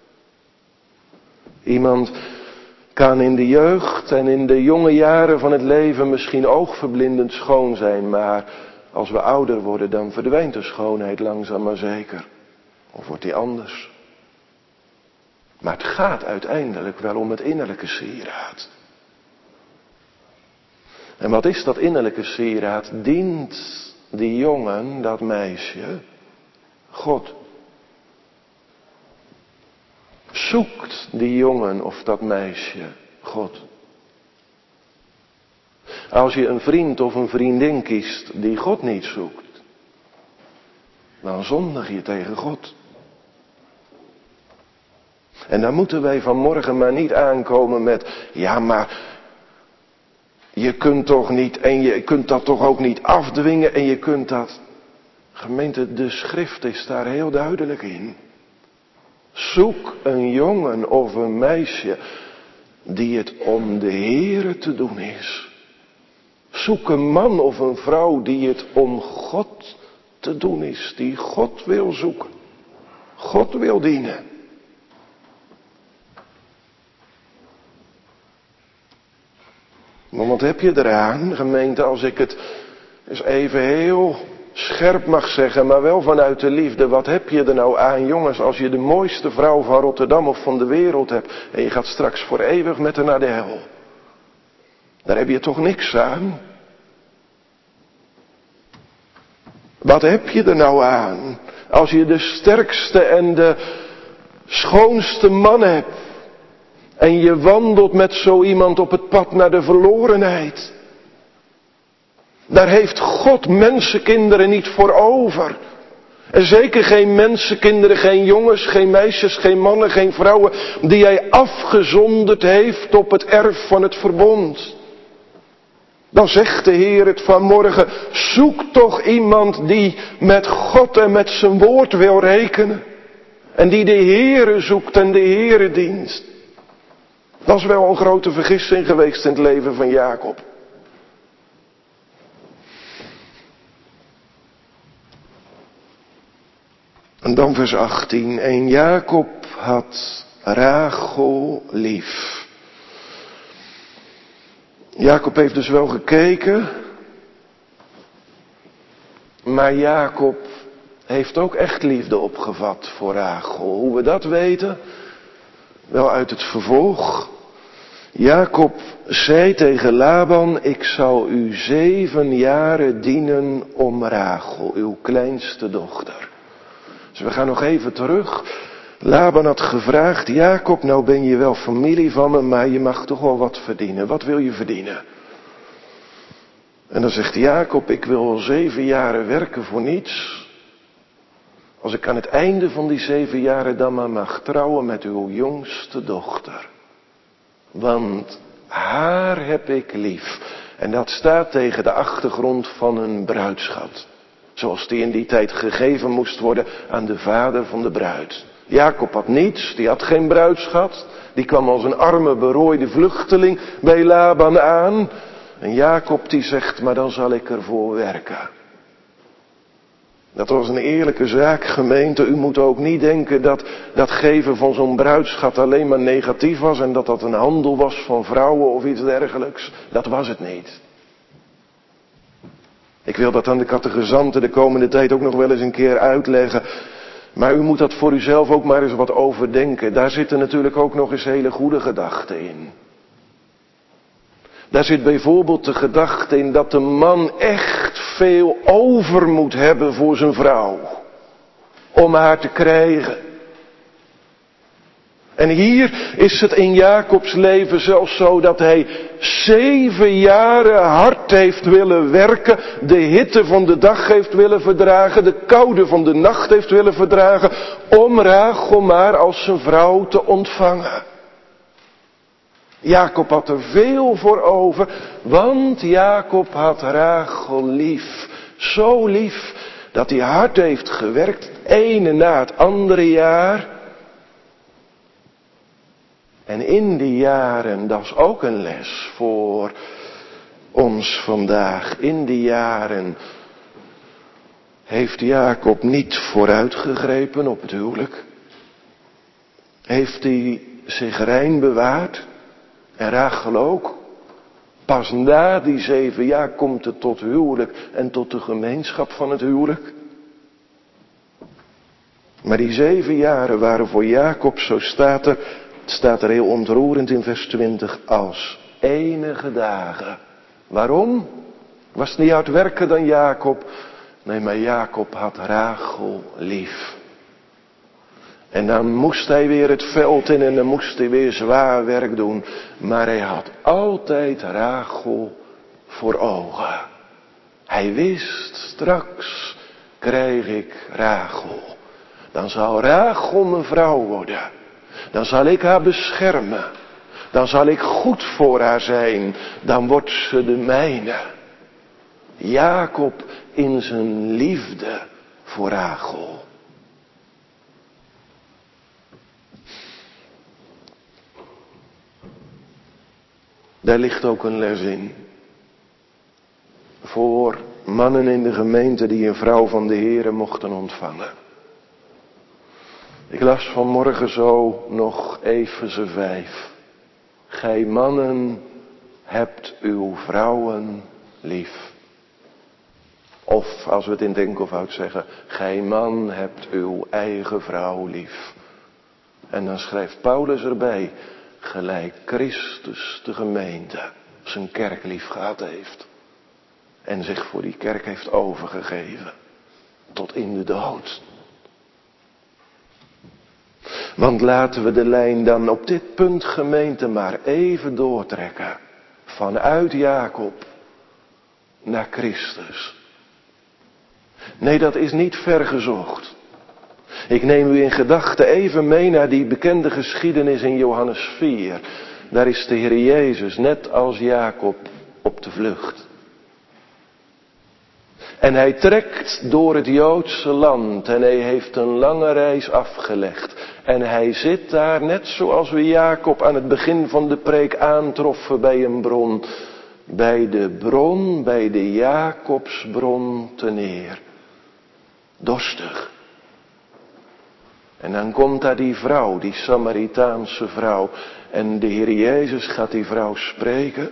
Iemand kan in de jeugd en in de jonge jaren van het leven misschien oogverblindend schoon zijn, maar als we ouder worden, dan verdwijnt de schoonheid langzaam maar zeker. Of wordt die anders. Maar het gaat uiteindelijk wel om het innerlijke sieraad. En wat is dat innerlijke sieraad? Dient die jongen, dat meisje, God? Zoekt die jongen of dat meisje God? Als je een vriend of een vriendin kiest die God niet zoekt, dan zondig je tegen God. En dan moeten wij vanmorgen maar niet aankomen met, ja maar, je kunt toch niet, en je kunt dat toch ook niet afdwingen en je kunt dat. Gemeente, de schrift is daar heel duidelijk in. Zoek een jongen of een meisje die het om de Heere te doen is. Zoek een man of een vrouw die het om God te doen is. Die God wil zoeken. God wil dienen. Maar wat heb je eraan, gemeente, als ik het eens even heel scherp mag zeggen, maar wel vanuit de liefde. Wat heb je er nou aan, jongens, als je de mooiste vrouw van Rotterdam of van de wereld hebt en je gaat straks voor eeuwig met haar naar de hel. Daar heb je toch niks aan? Wat heb je er nou aan als je de sterkste en de schoonste man hebt en je wandelt met zo iemand op het pad naar de verlorenheid? Daar heeft God mensenkinderen niet voor over. En zeker geen mensenkinderen, geen jongens, geen meisjes, geen mannen, geen vrouwen die hij afgezonderd heeft op het erf van het verbond. Dan zegt de Heer het vanmorgen, zoek toch iemand die met God en met zijn woord wil rekenen. En die de Heere zoekt en de Heere dient. Dat is wel een grote vergissing geweest in het leven van Jacob. En dan vers achttien. En Jacob had Rachel lief. Jacob heeft dus wel gekeken. Maar Jacob heeft ook echt liefde opgevat voor Rachel. Hoe we dat weten? Wel uit het vervolg. Jacob zei tegen Laban, ik zal u zeven jaren dienen om Rachel, uw kleinste dochter. Dus we gaan nog even terug. Laban had gevraagd, Jacob, nou ben je wel familie van me, maar je mag toch wel wat verdienen. Wat wil je verdienen? En dan zegt Jacob, ik wil al zeven jaren werken voor niets. Als ik aan het einde van die zeven jaren dan maar mag trouwen met uw jongste dochter. Want haar heb ik lief. En dat staat tegen de achtergrond van een bruidschat. Zoals die in die tijd gegeven moest worden aan de vader van de bruid. Jacob had niets, die had geen bruidschat. Die kwam als een arme berooide vluchteling bij Laban aan. En Jacob die zegt, maar dan zal ik ervoor werken. Dat was een eerlijke zaak, gemeente. U moet ook niet denken dat dat geven van zo'n bruidschat alleen maar negatief was en dat dat een handel was van vrouwen of iets dergelijks. Dat was het niet. Ik wil dat aan de catechizanten de komende tijd ook nog wel eens een keer uitleggen. Maar u moet dat voor uzelf ook maar eens wat overdenken. Daar zitten natuurlijk ook nog eens hele goede gedachten in. Daar zit bijvoorbeeld de gedachte in dat de man echt veel over moet hebben voor zijn vrouw. Om haar te krijgen. En hier is het in Jacobs leven zelfs zo dat hij zeven jaren hard heeft willen werken. De hitte van de dag heeft willen verdragen. De koude van de nacht heeft willen verdragen. Om Rachel maar als zijn vrouw te ontvangen. Jacob had er veel voor over, want Jacob had Rachel lief. Zo lief dat hij hard heeft gewerkt, het ene na het andere jaar. En in die jaren, dat is ook een les voor ons vandaag. In die jaren heeft Jacob niet vooruitgegrepen op het huwelijk. Heeft hij zich rein bewaard. En Rachel ook. Pas na die zeven jaar komt het tot huwelijk en tot de gemeenschap van het huwelijk. Maar die zeven jaren waren voor Jacob, zo staat er, het staat er heel ontroerend in vers twintig, als enige dagen. Waarom? Was het niet hard werken dan Jacob? Nee, maar Jacob had Rachel lief. En dan moest hij weer het veld in en dan moest hij weer zwaar werk doen. Maar hij had altijd Rachel voor ogen. Hij wist, straks krijg ik Rachel. Dan zal Rachel mijn vrouw worden. Dan zal ik haar beschermen. Dan zal ik goed voor haar zijn. Dan wordt ze de mijne. Jacob in zijn liefde voor Rachel. Daar ligt ook een les in. Voor mannen in de gemeente die een vrouw van de Heere mochten ontvangen. Ik las vanmorgen zo nog Efeze vijf. Gij mannen hebt uw vrouwen lief. Of als we het in het enkelvoud zeggen. Gij man hebt uw eigen vrouw lief. En dan schrijft Paulus erbij. Gelijk Christus de gemeente zijn kerk lief gehad heeft. En zich voor die kerk heeft overgegeven. Tot in de dood. Want laten we de lijn dan op dit punt, gemeente, maar even doortrekken. Vanuit Jacob naar Christus. Nee, dat is niet ver gezocht. Ik neem u in gedachten even mee naar die bekende geschiedenis in Johannes vier. Daar is de Heer Jezus, net als Jacob, op de vlucht. En hij trekt door het Joodse land en hij heeft een lange reis afgelegd. En hij zit daar net zoals we Jacob aan het begin van de preek aantroffen bij een bron. Bij de bron, bij de Jacobsbron te neer. Dorstig. En dan komt daar die vrouw, die Samaritaanse vrouw. En de Heer Jezus gaat die vrouw spreken.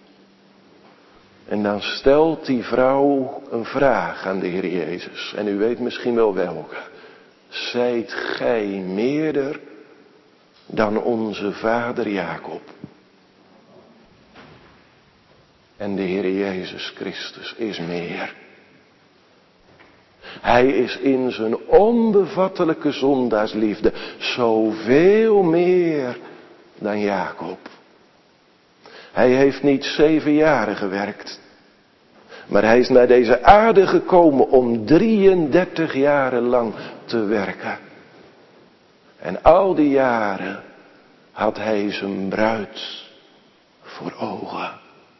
En dan stelt die vrouw een vraag aan de Heer Jezus. En u weet misschien wel welke. Zijt gij meerder dan onze vader Jacob? En de Heer Jezus Christus is meer. Hij is in zijn onbevattelijke zondaarsliefde zoveel meer dan Jacob. Hij heeft niet zeven jaren gewerkt. Maar hij is naar deze aarde gekomen om drieëndertig jaren lang te werken. En al die jaren had hij zijn bruid voor ogen.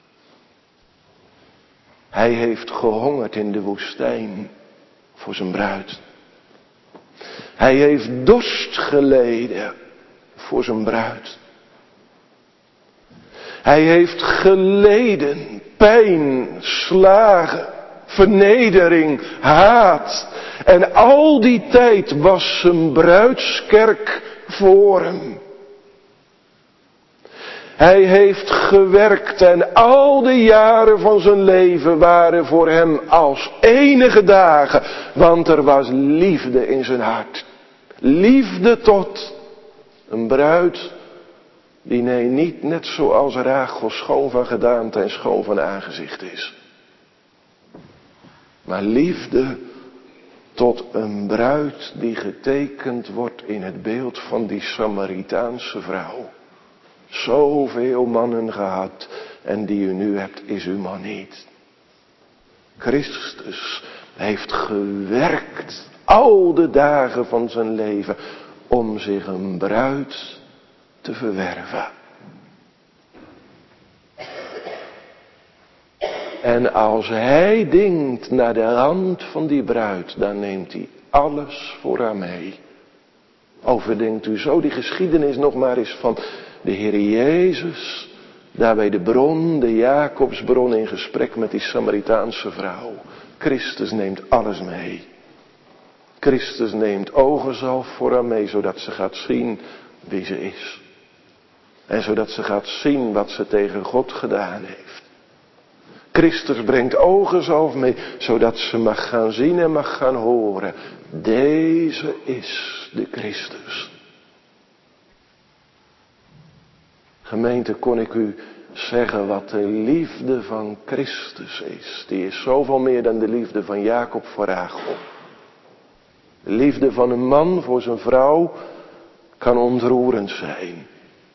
Hij heeft gehongerd in de woestijn voor zijn bruid. Hij heeft dorst geleden voor zijn bruid. Hij heeft geleden, pijn, slagen, vernedering, haat. En al die tijd was zijn bruidskerk voor hem. Hij heeft gewerkt en al de jaren van zijn leven waren voor hem als enige dagen. Want er was liefde in zijn hart. Liefde tot een bruid die nee niet net zoals Rachel schoon van gedaante en schoon van aangezicht is. Maar liefde tot een bruid die getekend wordt in het beeld van die Samaritaanse vrouw. Zoveel mannen gehad en die u nu hebt is uw man niet. Christus heeft gewerkt al de dagen van zijn leven om zich een bruid te verwerven. En als hij denkt naar de hand van die bruid, dan neemt hij alles voor haar mee. Overdenkt u zo die geschiedenis nog maar eens van de Heer Jezus, daar bij de bron, de Jacobsbron, in gesprek met die Samaritaanse vrouw. Christus neemt alles mee. Christus neemt ogenzalf voor haar mee, zodat ze gaat zien wie ze is. En zodat ze gaat zien wat ze tegen God gedaan heeft. Christus brengt ogenzalf mee, zodat ze mag gaan zien en mag gaan horen. Deze is de Christus. Gemeente, kon ik u zeggen wat de liefde van Christus is. Die is zoveel meer dan de liefde van Jacob voor Rachel. De liefde van een man voor zijn vrouw kan ontroerend zijn.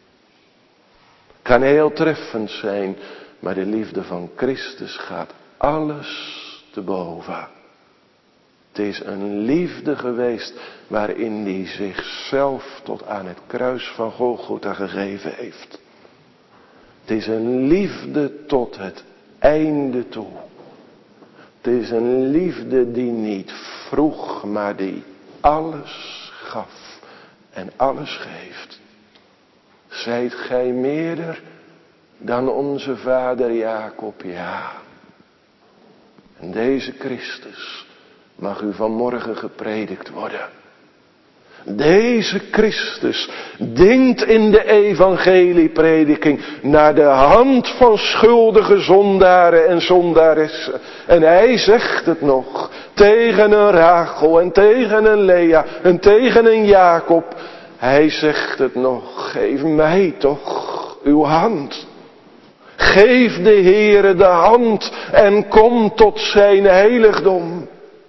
Kan heel treffend zijn. Maar de liefde van Christus gaat alles te boven. Het is een liefde geweest waarin hij zichzelf tot aan het kruis van Golgotha gegeven heeft. Het is een liefde tot het einde toe. Het is een liefde die niet vroeg, maar die alles gaf en alles geeft. Zijt gij meerder dan onze vader Jacob? Ja. En deze Christus mag u vanmorgen gepredikt worden. Deze Christus denkt in de evangelieprediking naar de hand van schuldige zondaren en zondaressen. En hij zegt het nog tegen een Rachel en tegen een Lea en tegen een Jacob. Hij zegt het nog, geef mij toch uw hand. Geef de Heere de hand en kom tot zijn heiligdom.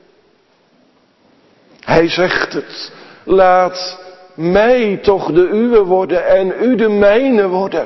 Hij zegt het. Laat mij toch de uwe worden en u de mijne worden.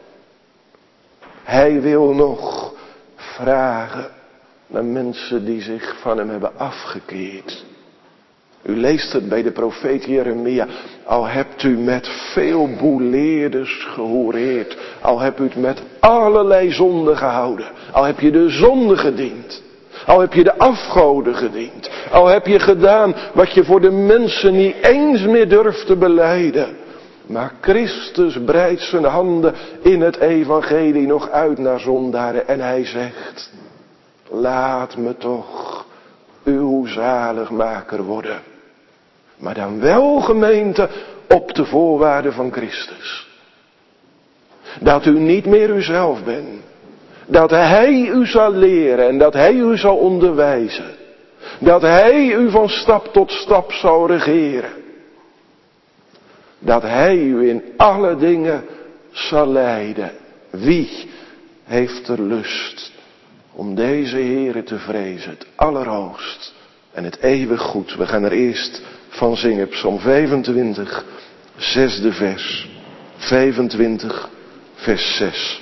Hij wil nog vragen naar mensen die zich van hem hebben afgekeerd. U leest het bij de profeet Jeremia. Al hebt u met veel boeleerders gehoereerd. Al hebt u het met allerlei zonden gehouden. Al heb je de zonde gediend. Al heb je de afgoden gediend. Al heb je gedaan wat je voor de mensen niet eens meer durft te belijden. Maar Christus breidt zijn handen in het evangelie nog uit naar zondaren. En hij zegt, laat me toch uw zaligmaker worden. Maar dan wel, gemeente, op de voorwaarden van Christus. Dat u niet meer uzelf bent. Dat hij u zal leren en dat hij u zal onderwijzen. Dat hij u van stap tot stap zal regeren. Dat hij u in alle dingen zal leiden. Wie heeft er lust om deze Heere te vrezen, het allerhoogst en het eeuwig goed. We gaan er eerst van zingen, Psalm vijfentwintig, zesde vers, vijfentwintig, vers zes.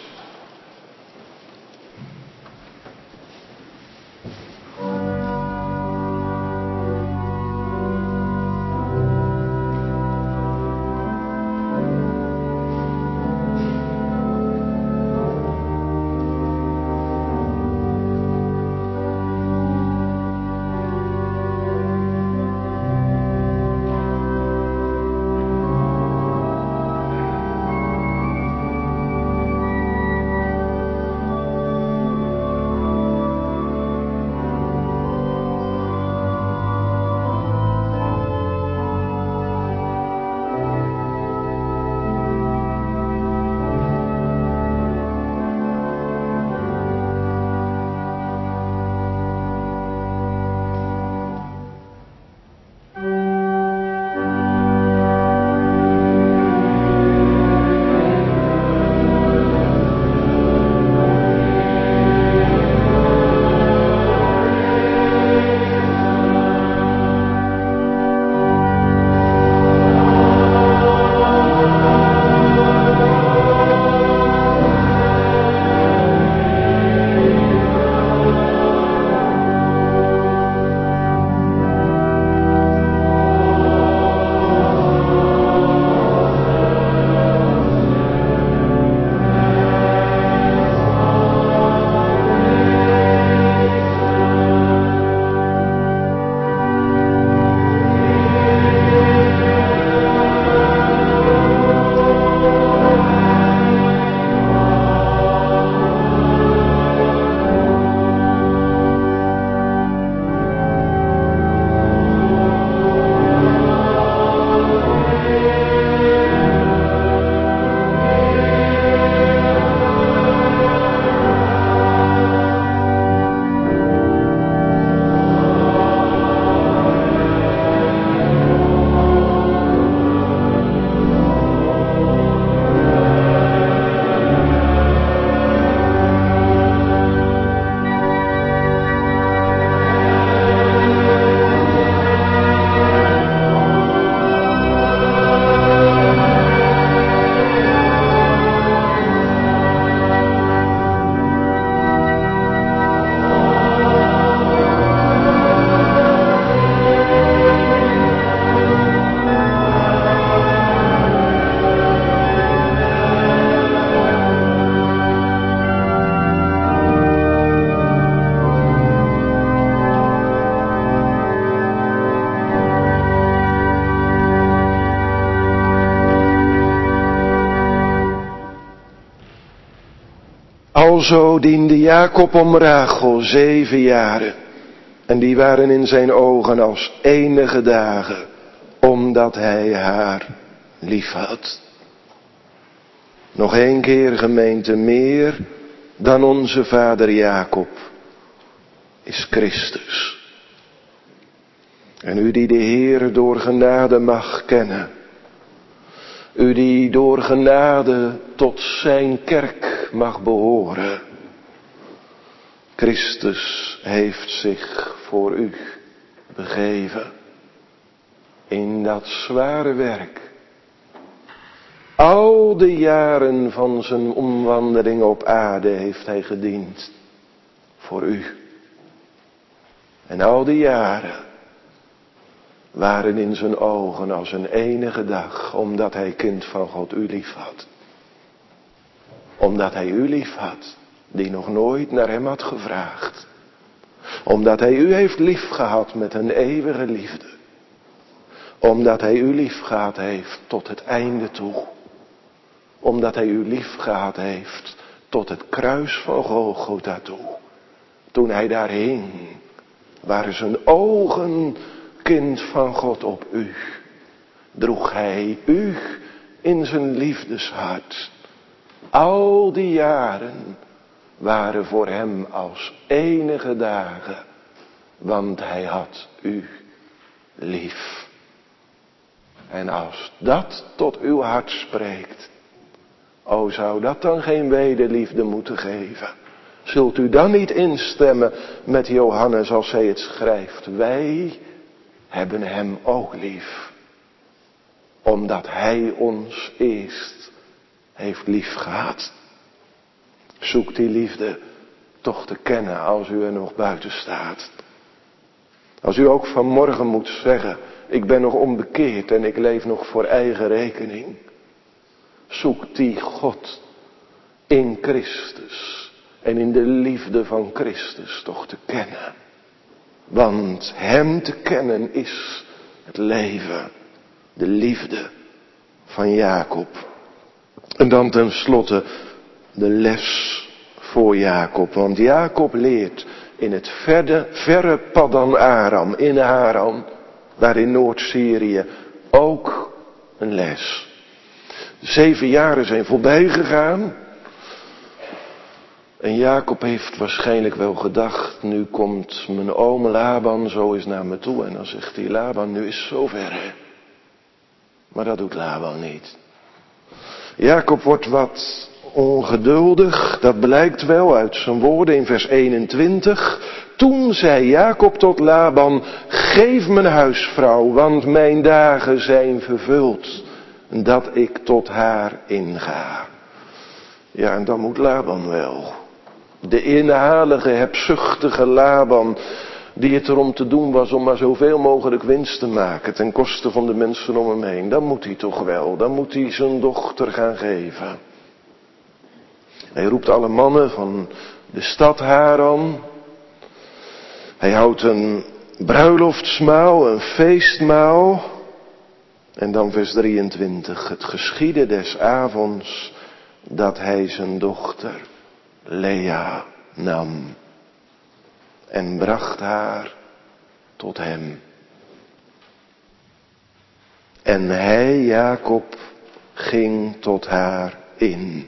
Alzo diende Jacob om Rachel zeven jaren. En die waren in zijn ogen als enige dagen, omdat hij haar liefhad. Nog één keer, gemeente, meer dan onze vader Jacob is Christus. En u die de Heer door genade mag kennen. U die door genade tot zijn kerk mag behoren. Christus heeft zich voor u begeven. In dat zware werk. Al de jaren van zijn omwandeling op aarde heeft hij gediend. Voor u. En al die jaren waren in zijn ogen als een enige dag, omdat hij kind van God u lief had. Omdat hij u lief had, die nog nooit naar hem had gevraagd. Omdat hij u heeft liefgehad met een eeuwige liefde. Omdat hij u liefgehad heeft tot het einde toe. Omdat hij u liefgehad heeft tot het kruis van Golgotha toe. Toen hij daar hing, waren zijn ogen, kind van God, op u. Droeg hij u in zijn liefdeshart. Al die jaren waren voor hem als enige dagen, want hij had u lief. En als dat tot uw hart spreekt, o, zou dat dan geen wederliefde moeten geven? Zult u dan niet instemmen met Johannes als hij het schrijft? Wij hebben hem ook lief, omdat hij ons eerst heeft liefgehad. Zoek die liefde toch te kennen als u er nog buiten staat. Als u ook vanmorgen moet zeggen, ik ben nog onbekeerd en ik leef nog voor eigen rekening. Zoek die God in Christus en in de liefde van Christus toch te kennen. Want hem te kennen is het leven, de liefde van Jacob. En dan tenslotte de les voor Jacob. Want Jacob leert in het verre, verre Paddan Aram, in Haran, daar in Noord-Syrië, ook een les. Zeven jaren zijn voorbij gegaan. En Jacob heeft waarschijnlijk wel gedacht, nu komt mijn oom Laban zo eens naar me toe. En dan zegt hij, Laban, nu is het zover. Hè? Maar dat doet Laban niet. Jacob wordt wat ongeduldig, dat blijkt wel uit zijn woorden in vers eenentwintig. Toen zei Jacob tot Laban, geef mijn huisvrouw, want mijn dagen zijn vervuld, dat ik tot haar inga. Ja, en dan moet Laban wel. De inhalige, hebzuchtige Laban, die het erom te doen was om maar zoveel mogelijk winst te maken ten koste van de mensen om hem heen. Dan moet hij toch wel, dan moet hij zijn dochter gaan geven. Hij roept alle mannen van de stad Haran. Hij houdt een bruiloftsmaal, een feestmaal. En dan vers drieëntwintig. Het geschiedde des avonds dat hij zijn dochter Lea nam en bracht haar tot hem. En hij, Jacob, ging tot haar in.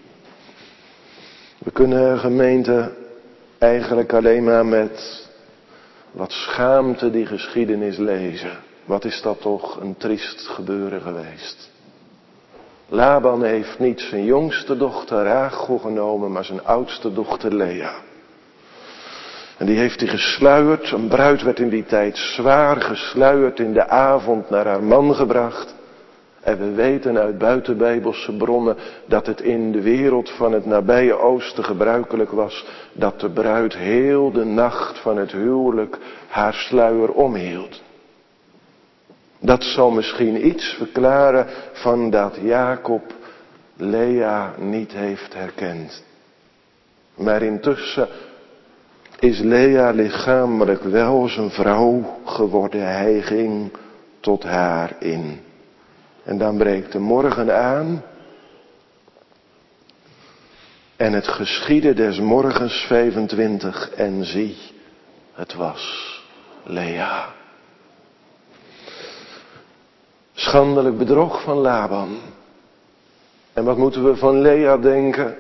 We kunnen, gemeente, eigenlijk alleen maar met wat schaamte die geschiedenis lezen. Wat is dat toch een triest gebeuren geweest. Laban heeft niet zijn jongste dochter Rachel genomen, maar zijn oudste dochter Lea. En die heeft hij gesluierd. Een bruid werd in die tijd zwaar gesluierd in de avond naar haar man gebracht. En we weten uit buitenbijbelse bronnen dat het in de wereld van het nabije oosten gebruikelijk was dat de bruid heel de nacht van het huwelijk haar sluier omhield. Dat zal misschien iets verklaren van dat Jacob Lea niet heeft herkend. Maar intussen is Lea lichamelijk wel zijn vrouw geworden. Hij ging tot haar in. En dan breekt de morgen aan. En het geschiedde des morgens vijfentwintig. En zie, het was Lea. Schandelijk bedrog van Laban. En wat moeten we van Lea denken?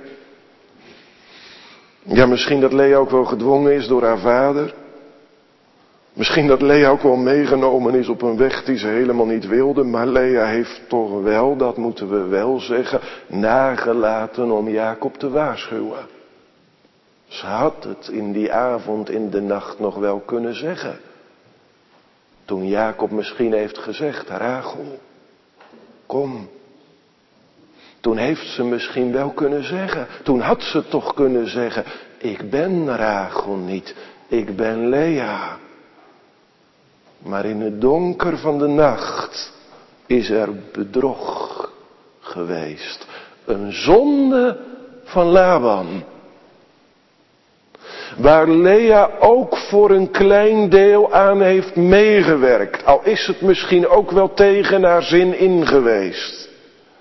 Ja, misschien dat Lea ook wel gedwongen is door haar vader. Misschien dat Lea ook wel meegenomen is op een weg die ze helemaal niet wilde. Maar Lea heeft toch wel, dat moeten we wel zeggen, nagelaten om Jacob te waarschuwen. Ze had het in die avond, in de nacht nog wel kunnen zeggen. Toen Jacob misschien heeft gezegd, Rachel, kom. Toen heeft ze misschien wel kunnen zeggen, toen had ze toch kunnen zeggen, ik ben Rachel niet, ik ben Lea. Maar in het donker van de nacht is er bedrog geweest. Een zonde van Laban. Waar Lea ook voor een klein deel aan heeft meegewerkt. Al is het misschien ook wel tegen haar zin in geweest.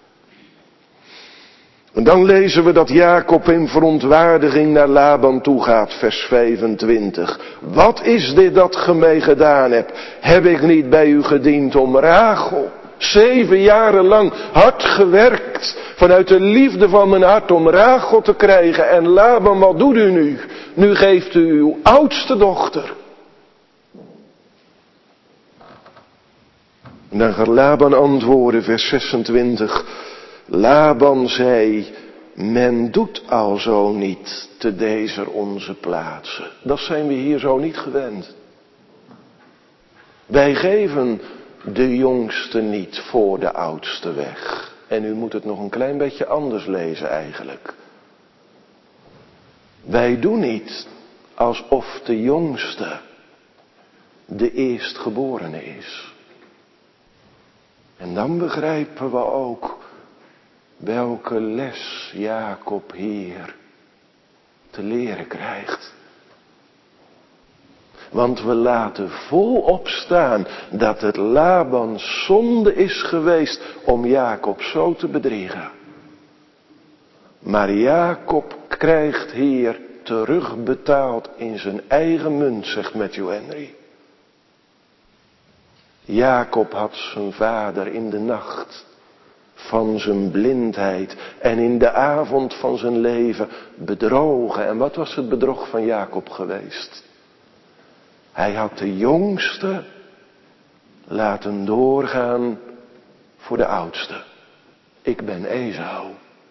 En dan lezen we dat Jacob in verontwaardiging naar Laban toe gaat, vers vijfentwintig. Wat is dit dat ge mij gedaan hebt? Heb ik niet bij u gediend om Rachel? Zeven jaren lang hard gewerkt, vanuit de liefde van mijn hart om Rachel te krijgen. En Laban, wat doet u nu? Nu geeft u uw oudste dochter. En dan gaat Laban antwoorden, vers zesentwintig. Laban zei, men doet al zo niet te deze onze plaatsen. Dat zijn we hier zo niet gewend. Wij geven de jongste niet voor de oudste weg. En u moet het nog een klein beetje anders lezen eigenlijk. Wij doen niet alsof de jongste de eerstgeborene is. En dan begrijpen we ook welke les Jacob hier te leren krijgt. Want we laten volop staan dat het Labans zonde is geweest om Jacob zo te bedriegen. Maar Jacob krijgt hier terugbetaald in zijn eigen munt, zegt Matthew Henry. Jacob had zijn vader in de nacht van zijn blindheid en in de avond van zijn leven bedrogen. En wat was het bedrog van Jacob geweest? Hij had de jongste laten doorgaan voor de oudste. Ik ben Esau.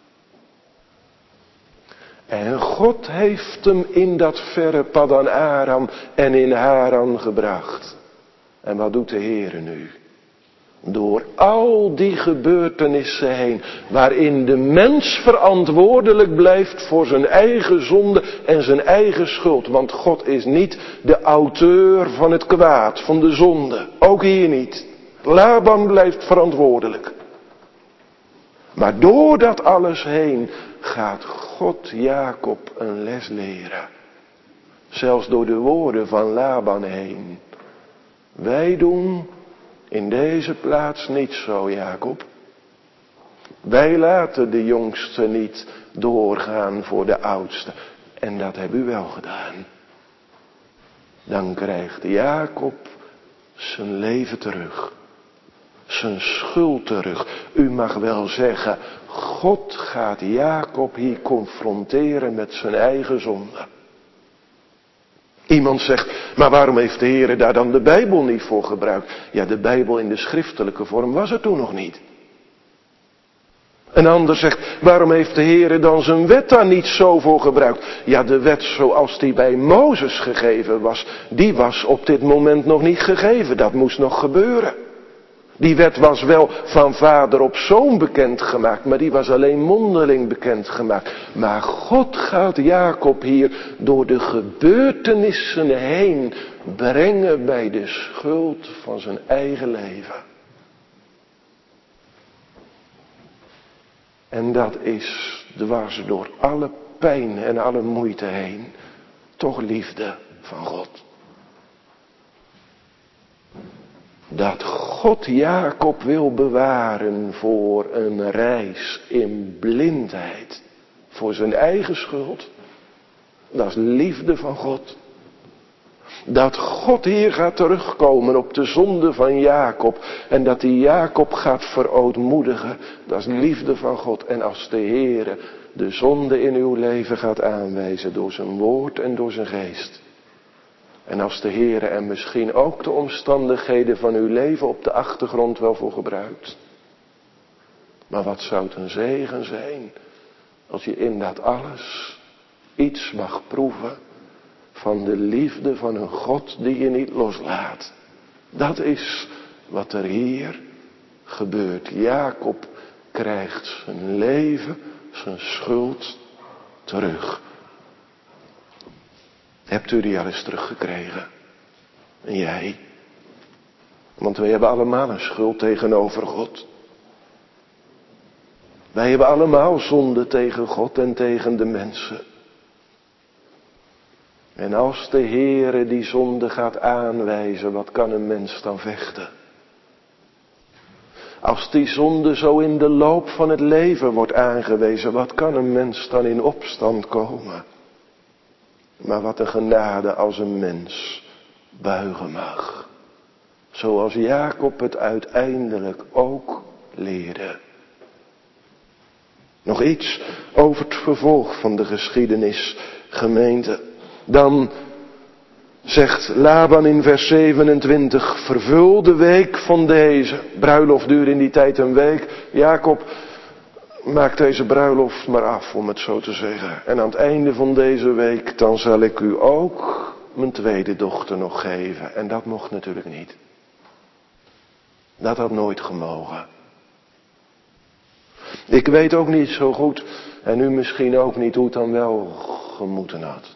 En God heeft hem in dat verre Paddan Aram en in Haran gebracht. En wat doet de Heere nu? Door al die gebeurtenissen heen, waarin de mens verantwoordelijk blijft voor zijn eigen zonde en zijn eigen schuld. Want God is niet de auteur van het kwaad, van de zonde. Ook hier niet. Laban blijft verantwoordelijk. Maar door dat alles heen gaat God Jacob een les leren. Zelfs door de woorden van Laban heen. Wij doen in deze plaats niet zo, Jacob. Wij laten de jongste niet doorgaan voor de oudste. En dat hebben u wel gedaan. Dan krijgt Jacob zijn leven terug. Zijn schuld terug. U mag wel zeggen, God gaat Jacob hier confronteren met zijn eigen zonde. Iemand zegt, maar waarom heeft de Heer daar dan de Bijbel niet voor gebruikt? Ja, de Bijbel in de schriftelijke vorm was er toen nog niet. Een ander zegt, waarom heeft de Heer dan zijn wet daar niet zo voor gebruikt? Ja, de wet zoals die bij Mozes gegeven was, die was op dit moment nog niet gegeven. Dat moest nog gebeuren. Die wet was wel van vader op zoon bekendgemaakt, maar die was alleen mondeling bekendgemaakt. Maar God gaat Jacob hier door de gebeurtenissen heen brengen bij de schuld van zijn eigen leven. En dat is dwars door alle pijn en alle moeite heen toch liefde van God. Dat God Jacob wil bewaren voor een reis in blindheid. Voor zijn eigen schuld. Dat is liefde van God. Dat God hier gaat terugkomen op de zonde van Jacob. En dat hij Jacob gaat verootmoedigen. Dat is liefde van God. En als de Heere de zonde in uw leven gaat aanwijzen door zijn woord en door zijn geest. En als de Heere er misschien ook de omstandigheden van uw leven op de achtergrond wel voor gebruikt. Maar wat zou het een zegen zijn als je in dat alles iets mag proeven van de liefde van een God die je niet loslaat. Dat is wat er hier gebeurt. Jacob krijgt zijn leven, zijn schuld terug. Hebt u die al eens teruggekregen? En jij? Want wij hebben allemaal een schuld tegenover God. Wij hebben allemaal zonde tegen God en tegen de mensen. En als de Heere die zonde gaat aanwijzen, wat kan een mens dan vechten? Als die zonde zo in de loop van het leven wordt aangewezen, wat kan een mens dan in opstand komen? Maar wat een genade als een mens buigen mag. Zoals Jacob het uiteindelijk ook leerde. Nog iets over het vervolg van de geschiedenis, gemeente. Dan zegt Laban in vers zevenentwintig, vervul de week van deze. Bruiloft duurde in die tijd een week. Jacob maakt deze bruiloft maar af, om het zo te zeggen. En aan het einde van deze week, dan zal ik u ook mijn tweede dochter nog geven. En dat mocht natuurlijk niet. Dat had nooit gemogen. Ik weet ook niet zo goed, en u misschien ook niet, hoe het dan wel gemoeten had.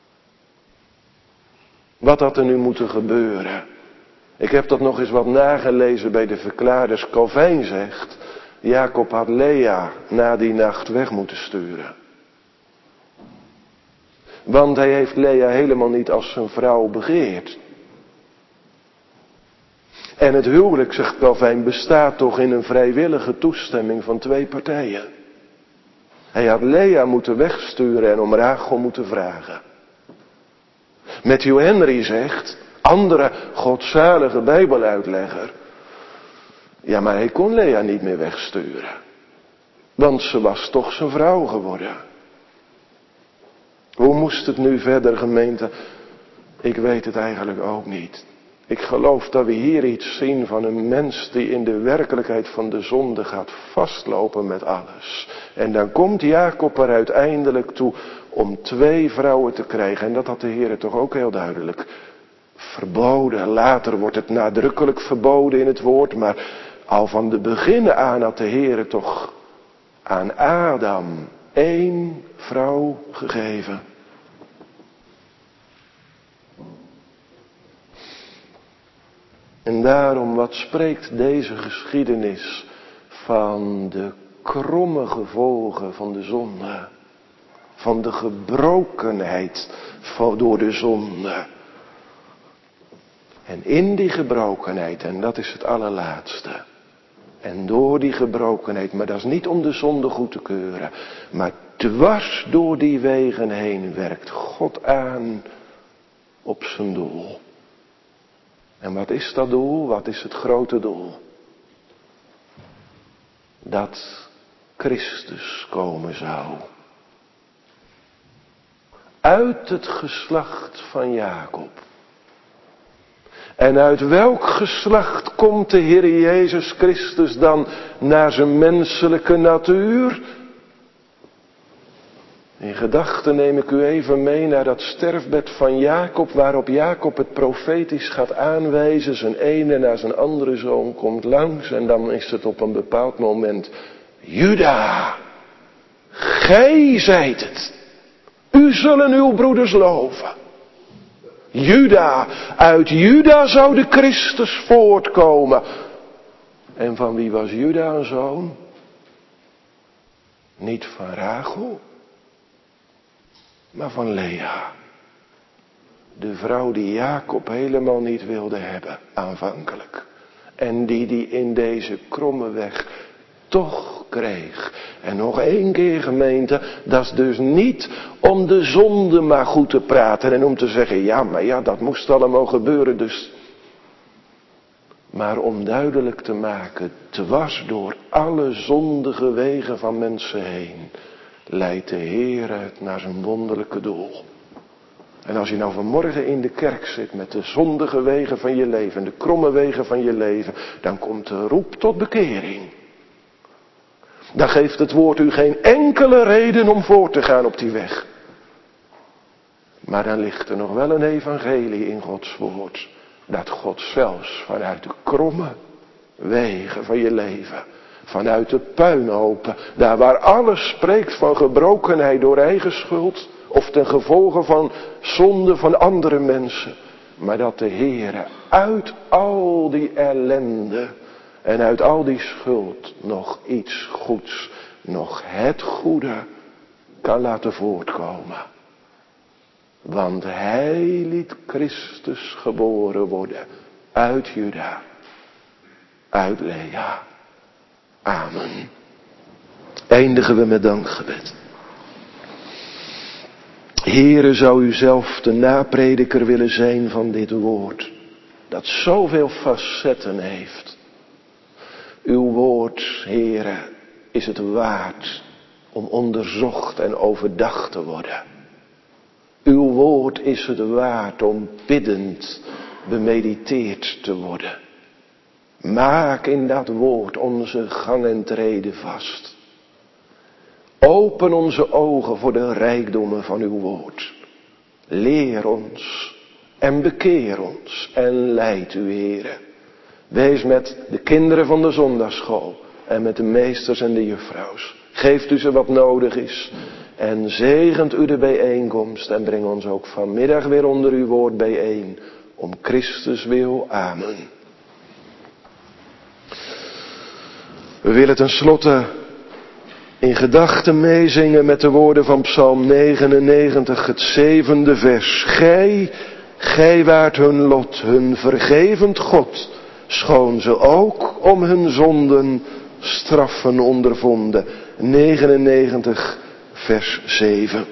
Wat had er nu moeten gebeuren? Ik heb dat nog eens wat nagelezen bij de verklaarders. Calvijn zegt, Jacob had Lea na die nacht weg moeten sturen. Want hij heeft Lea helemaal niet als zijn vrouw begeerd. En het huwelijk, zegt Calvijn, bestaat toch in een vrijwillige toestemming van twee partijen. Hij had Lea moeten wegsturen en om Rachel moeten vragen. Matthew Henry zegt, andere godzalige bijbeluitlegger, ja, maar hij kon Lea niet meer wegsturen. Want ze was toch zijn vrouw geworden. Hoe moest het nu verder, gemeente? Ik weet het eigenlijk ook niet. Ik geloof dat we hier iets zien van een mens die in de werkelijkheid van de zonde gaat vastlopen met alles. En dan komt Jacob er uiteindelijk toe om twee vrouwen te krijgen. En dat had de Heer toch ook heel duidelijk verboden. Later wordt het nadrukkelijk verboden in het woord. Maar al van de beginnen aan had de Heer toch aan Adam één vrouw gegeven. En daarom, wat spreekt deze geschiedenis van de kromme gevolgen van de zonde. Van de gebrokenheid van, door de zonde. En in die gebrokenheid, en dat is het allerlaatste. En door die gebrokenheid, maar dat is niet om de zonde goed te keuren. Maar dwars door die wegen heen werkt God aan op zijn doel. En wat is dat doel? Wat is het grote doel? Dat Christus komen zou. Uit het geslacht van Jacob. En uit welk geslacht komt de Heer Jezus Christus dan naar zijn menselijke natuur? In gedachten neem ik u even mee naar dat sterfbed van Jacob, waarop Jacob het profetisch gaat aanwijzen. Zijn ene na zijn andere zoon komt langs en dan is het op een bepaald moment: Juda, gij zijt het. U zullen uw broeders loven. Juda, uit Juda zou de Christus voortkomen. En van wie was Juda een zoon? Niet van Rachel, maar van Lea. De vrouw die Jacob helemaal niet wilde hebben, aanvankelijk. En die die in deze kromme weg toch kreeg. En nog één keer, gemeente, dat is dus niet om de zonde maar goed te praten en om te zeggen, ja, maar ja, dat moest allemaal gebeuren, dus. Maar om duidelijk te maken, dwars door alle zondige wegen van mensen heen, leidt de Heer het naar zijn wonderlijke doel. En als je nou vanmorgen in de kerk zit met de zondige wegen van je leven, de kromme wegen van je leven, dan komt de roep tot bekering. Dan geeft het woord u geen enkele reden om voort te gaan op die weg. Maar dan ligt er nog wel een evangelie in Gods woord. Dat God zelfs vanuit de kromme wegen van je leven, vanuit de puinhopen, daar waar alles spreekt van gebrokenheid door eigen schuld, of ten gevolge van zonde van andere mensen. Maar dat de Heere uit al die ellende en uit al die schuld nog iets goeds, nog het goede kan laten voortkomen. Want hij liet Christus geboren worden uit Juda, uit Lea. Amen. Eindigen we met dankgebed. Heere, zou u zelf de naprediker willen zijn van dit woord, dat zoveel facetten heeft. Uw woord, Heere, is het waard om onderzocht en overdacht te worden. Uw woord is het waard om biddend bemediteerd te worden. Maak in dat woord onze gang en treden vast. Open onze ogen voor de rijkdommen van uw woord. Leer ons en bekeer ons en leid u, Heere. Wees met de kinderen van de zondagsschool en met de meesters en de juffrouws. Geeft u ze wat nodig is en zegent u de bijeenkomst en breng ons ook vanmiddag weer onder uw woord bijeen. Om Christus wil, amen. We willen tenslotte in gedachten meezingen met de woorden van Psalm negenennegentig, het zevende vers. Gij, gij waart hun lot, hun vergevend God, schoon ze ook om hun zonden straffen ondervonden. negenennegentig, vers zeven.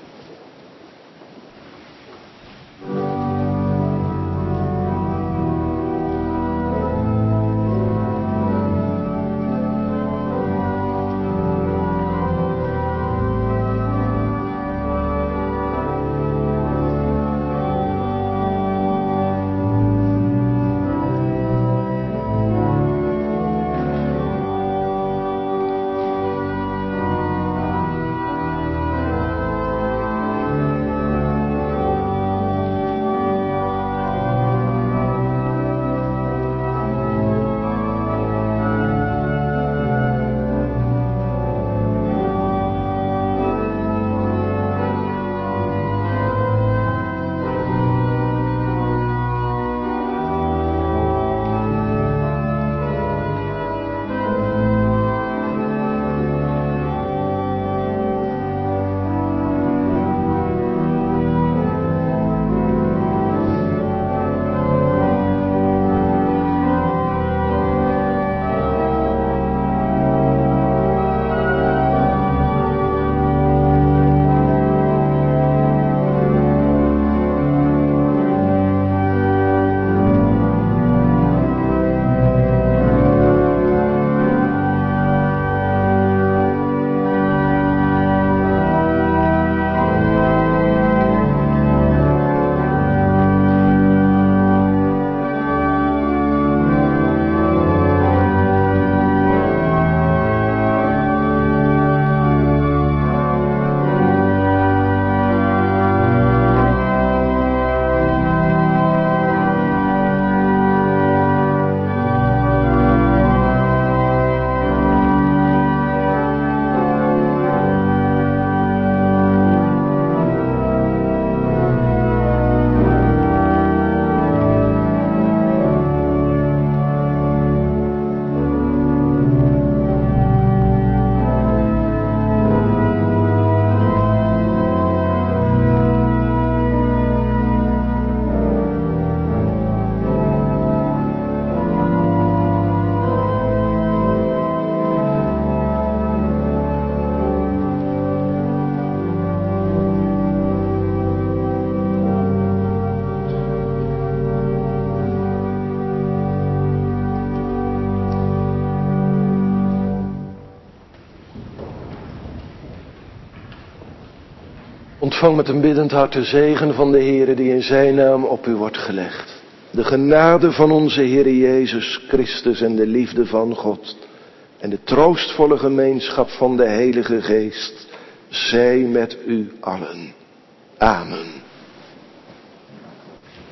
Ontvang met een biddend hart de zegen van de Heere die in zijn naam op u wordt gelegd. De genade van onze Heere Jezus Christus en de liefde van God en de troostvolle gemeenschap van de Heilige Geest zij met u allen. Amen.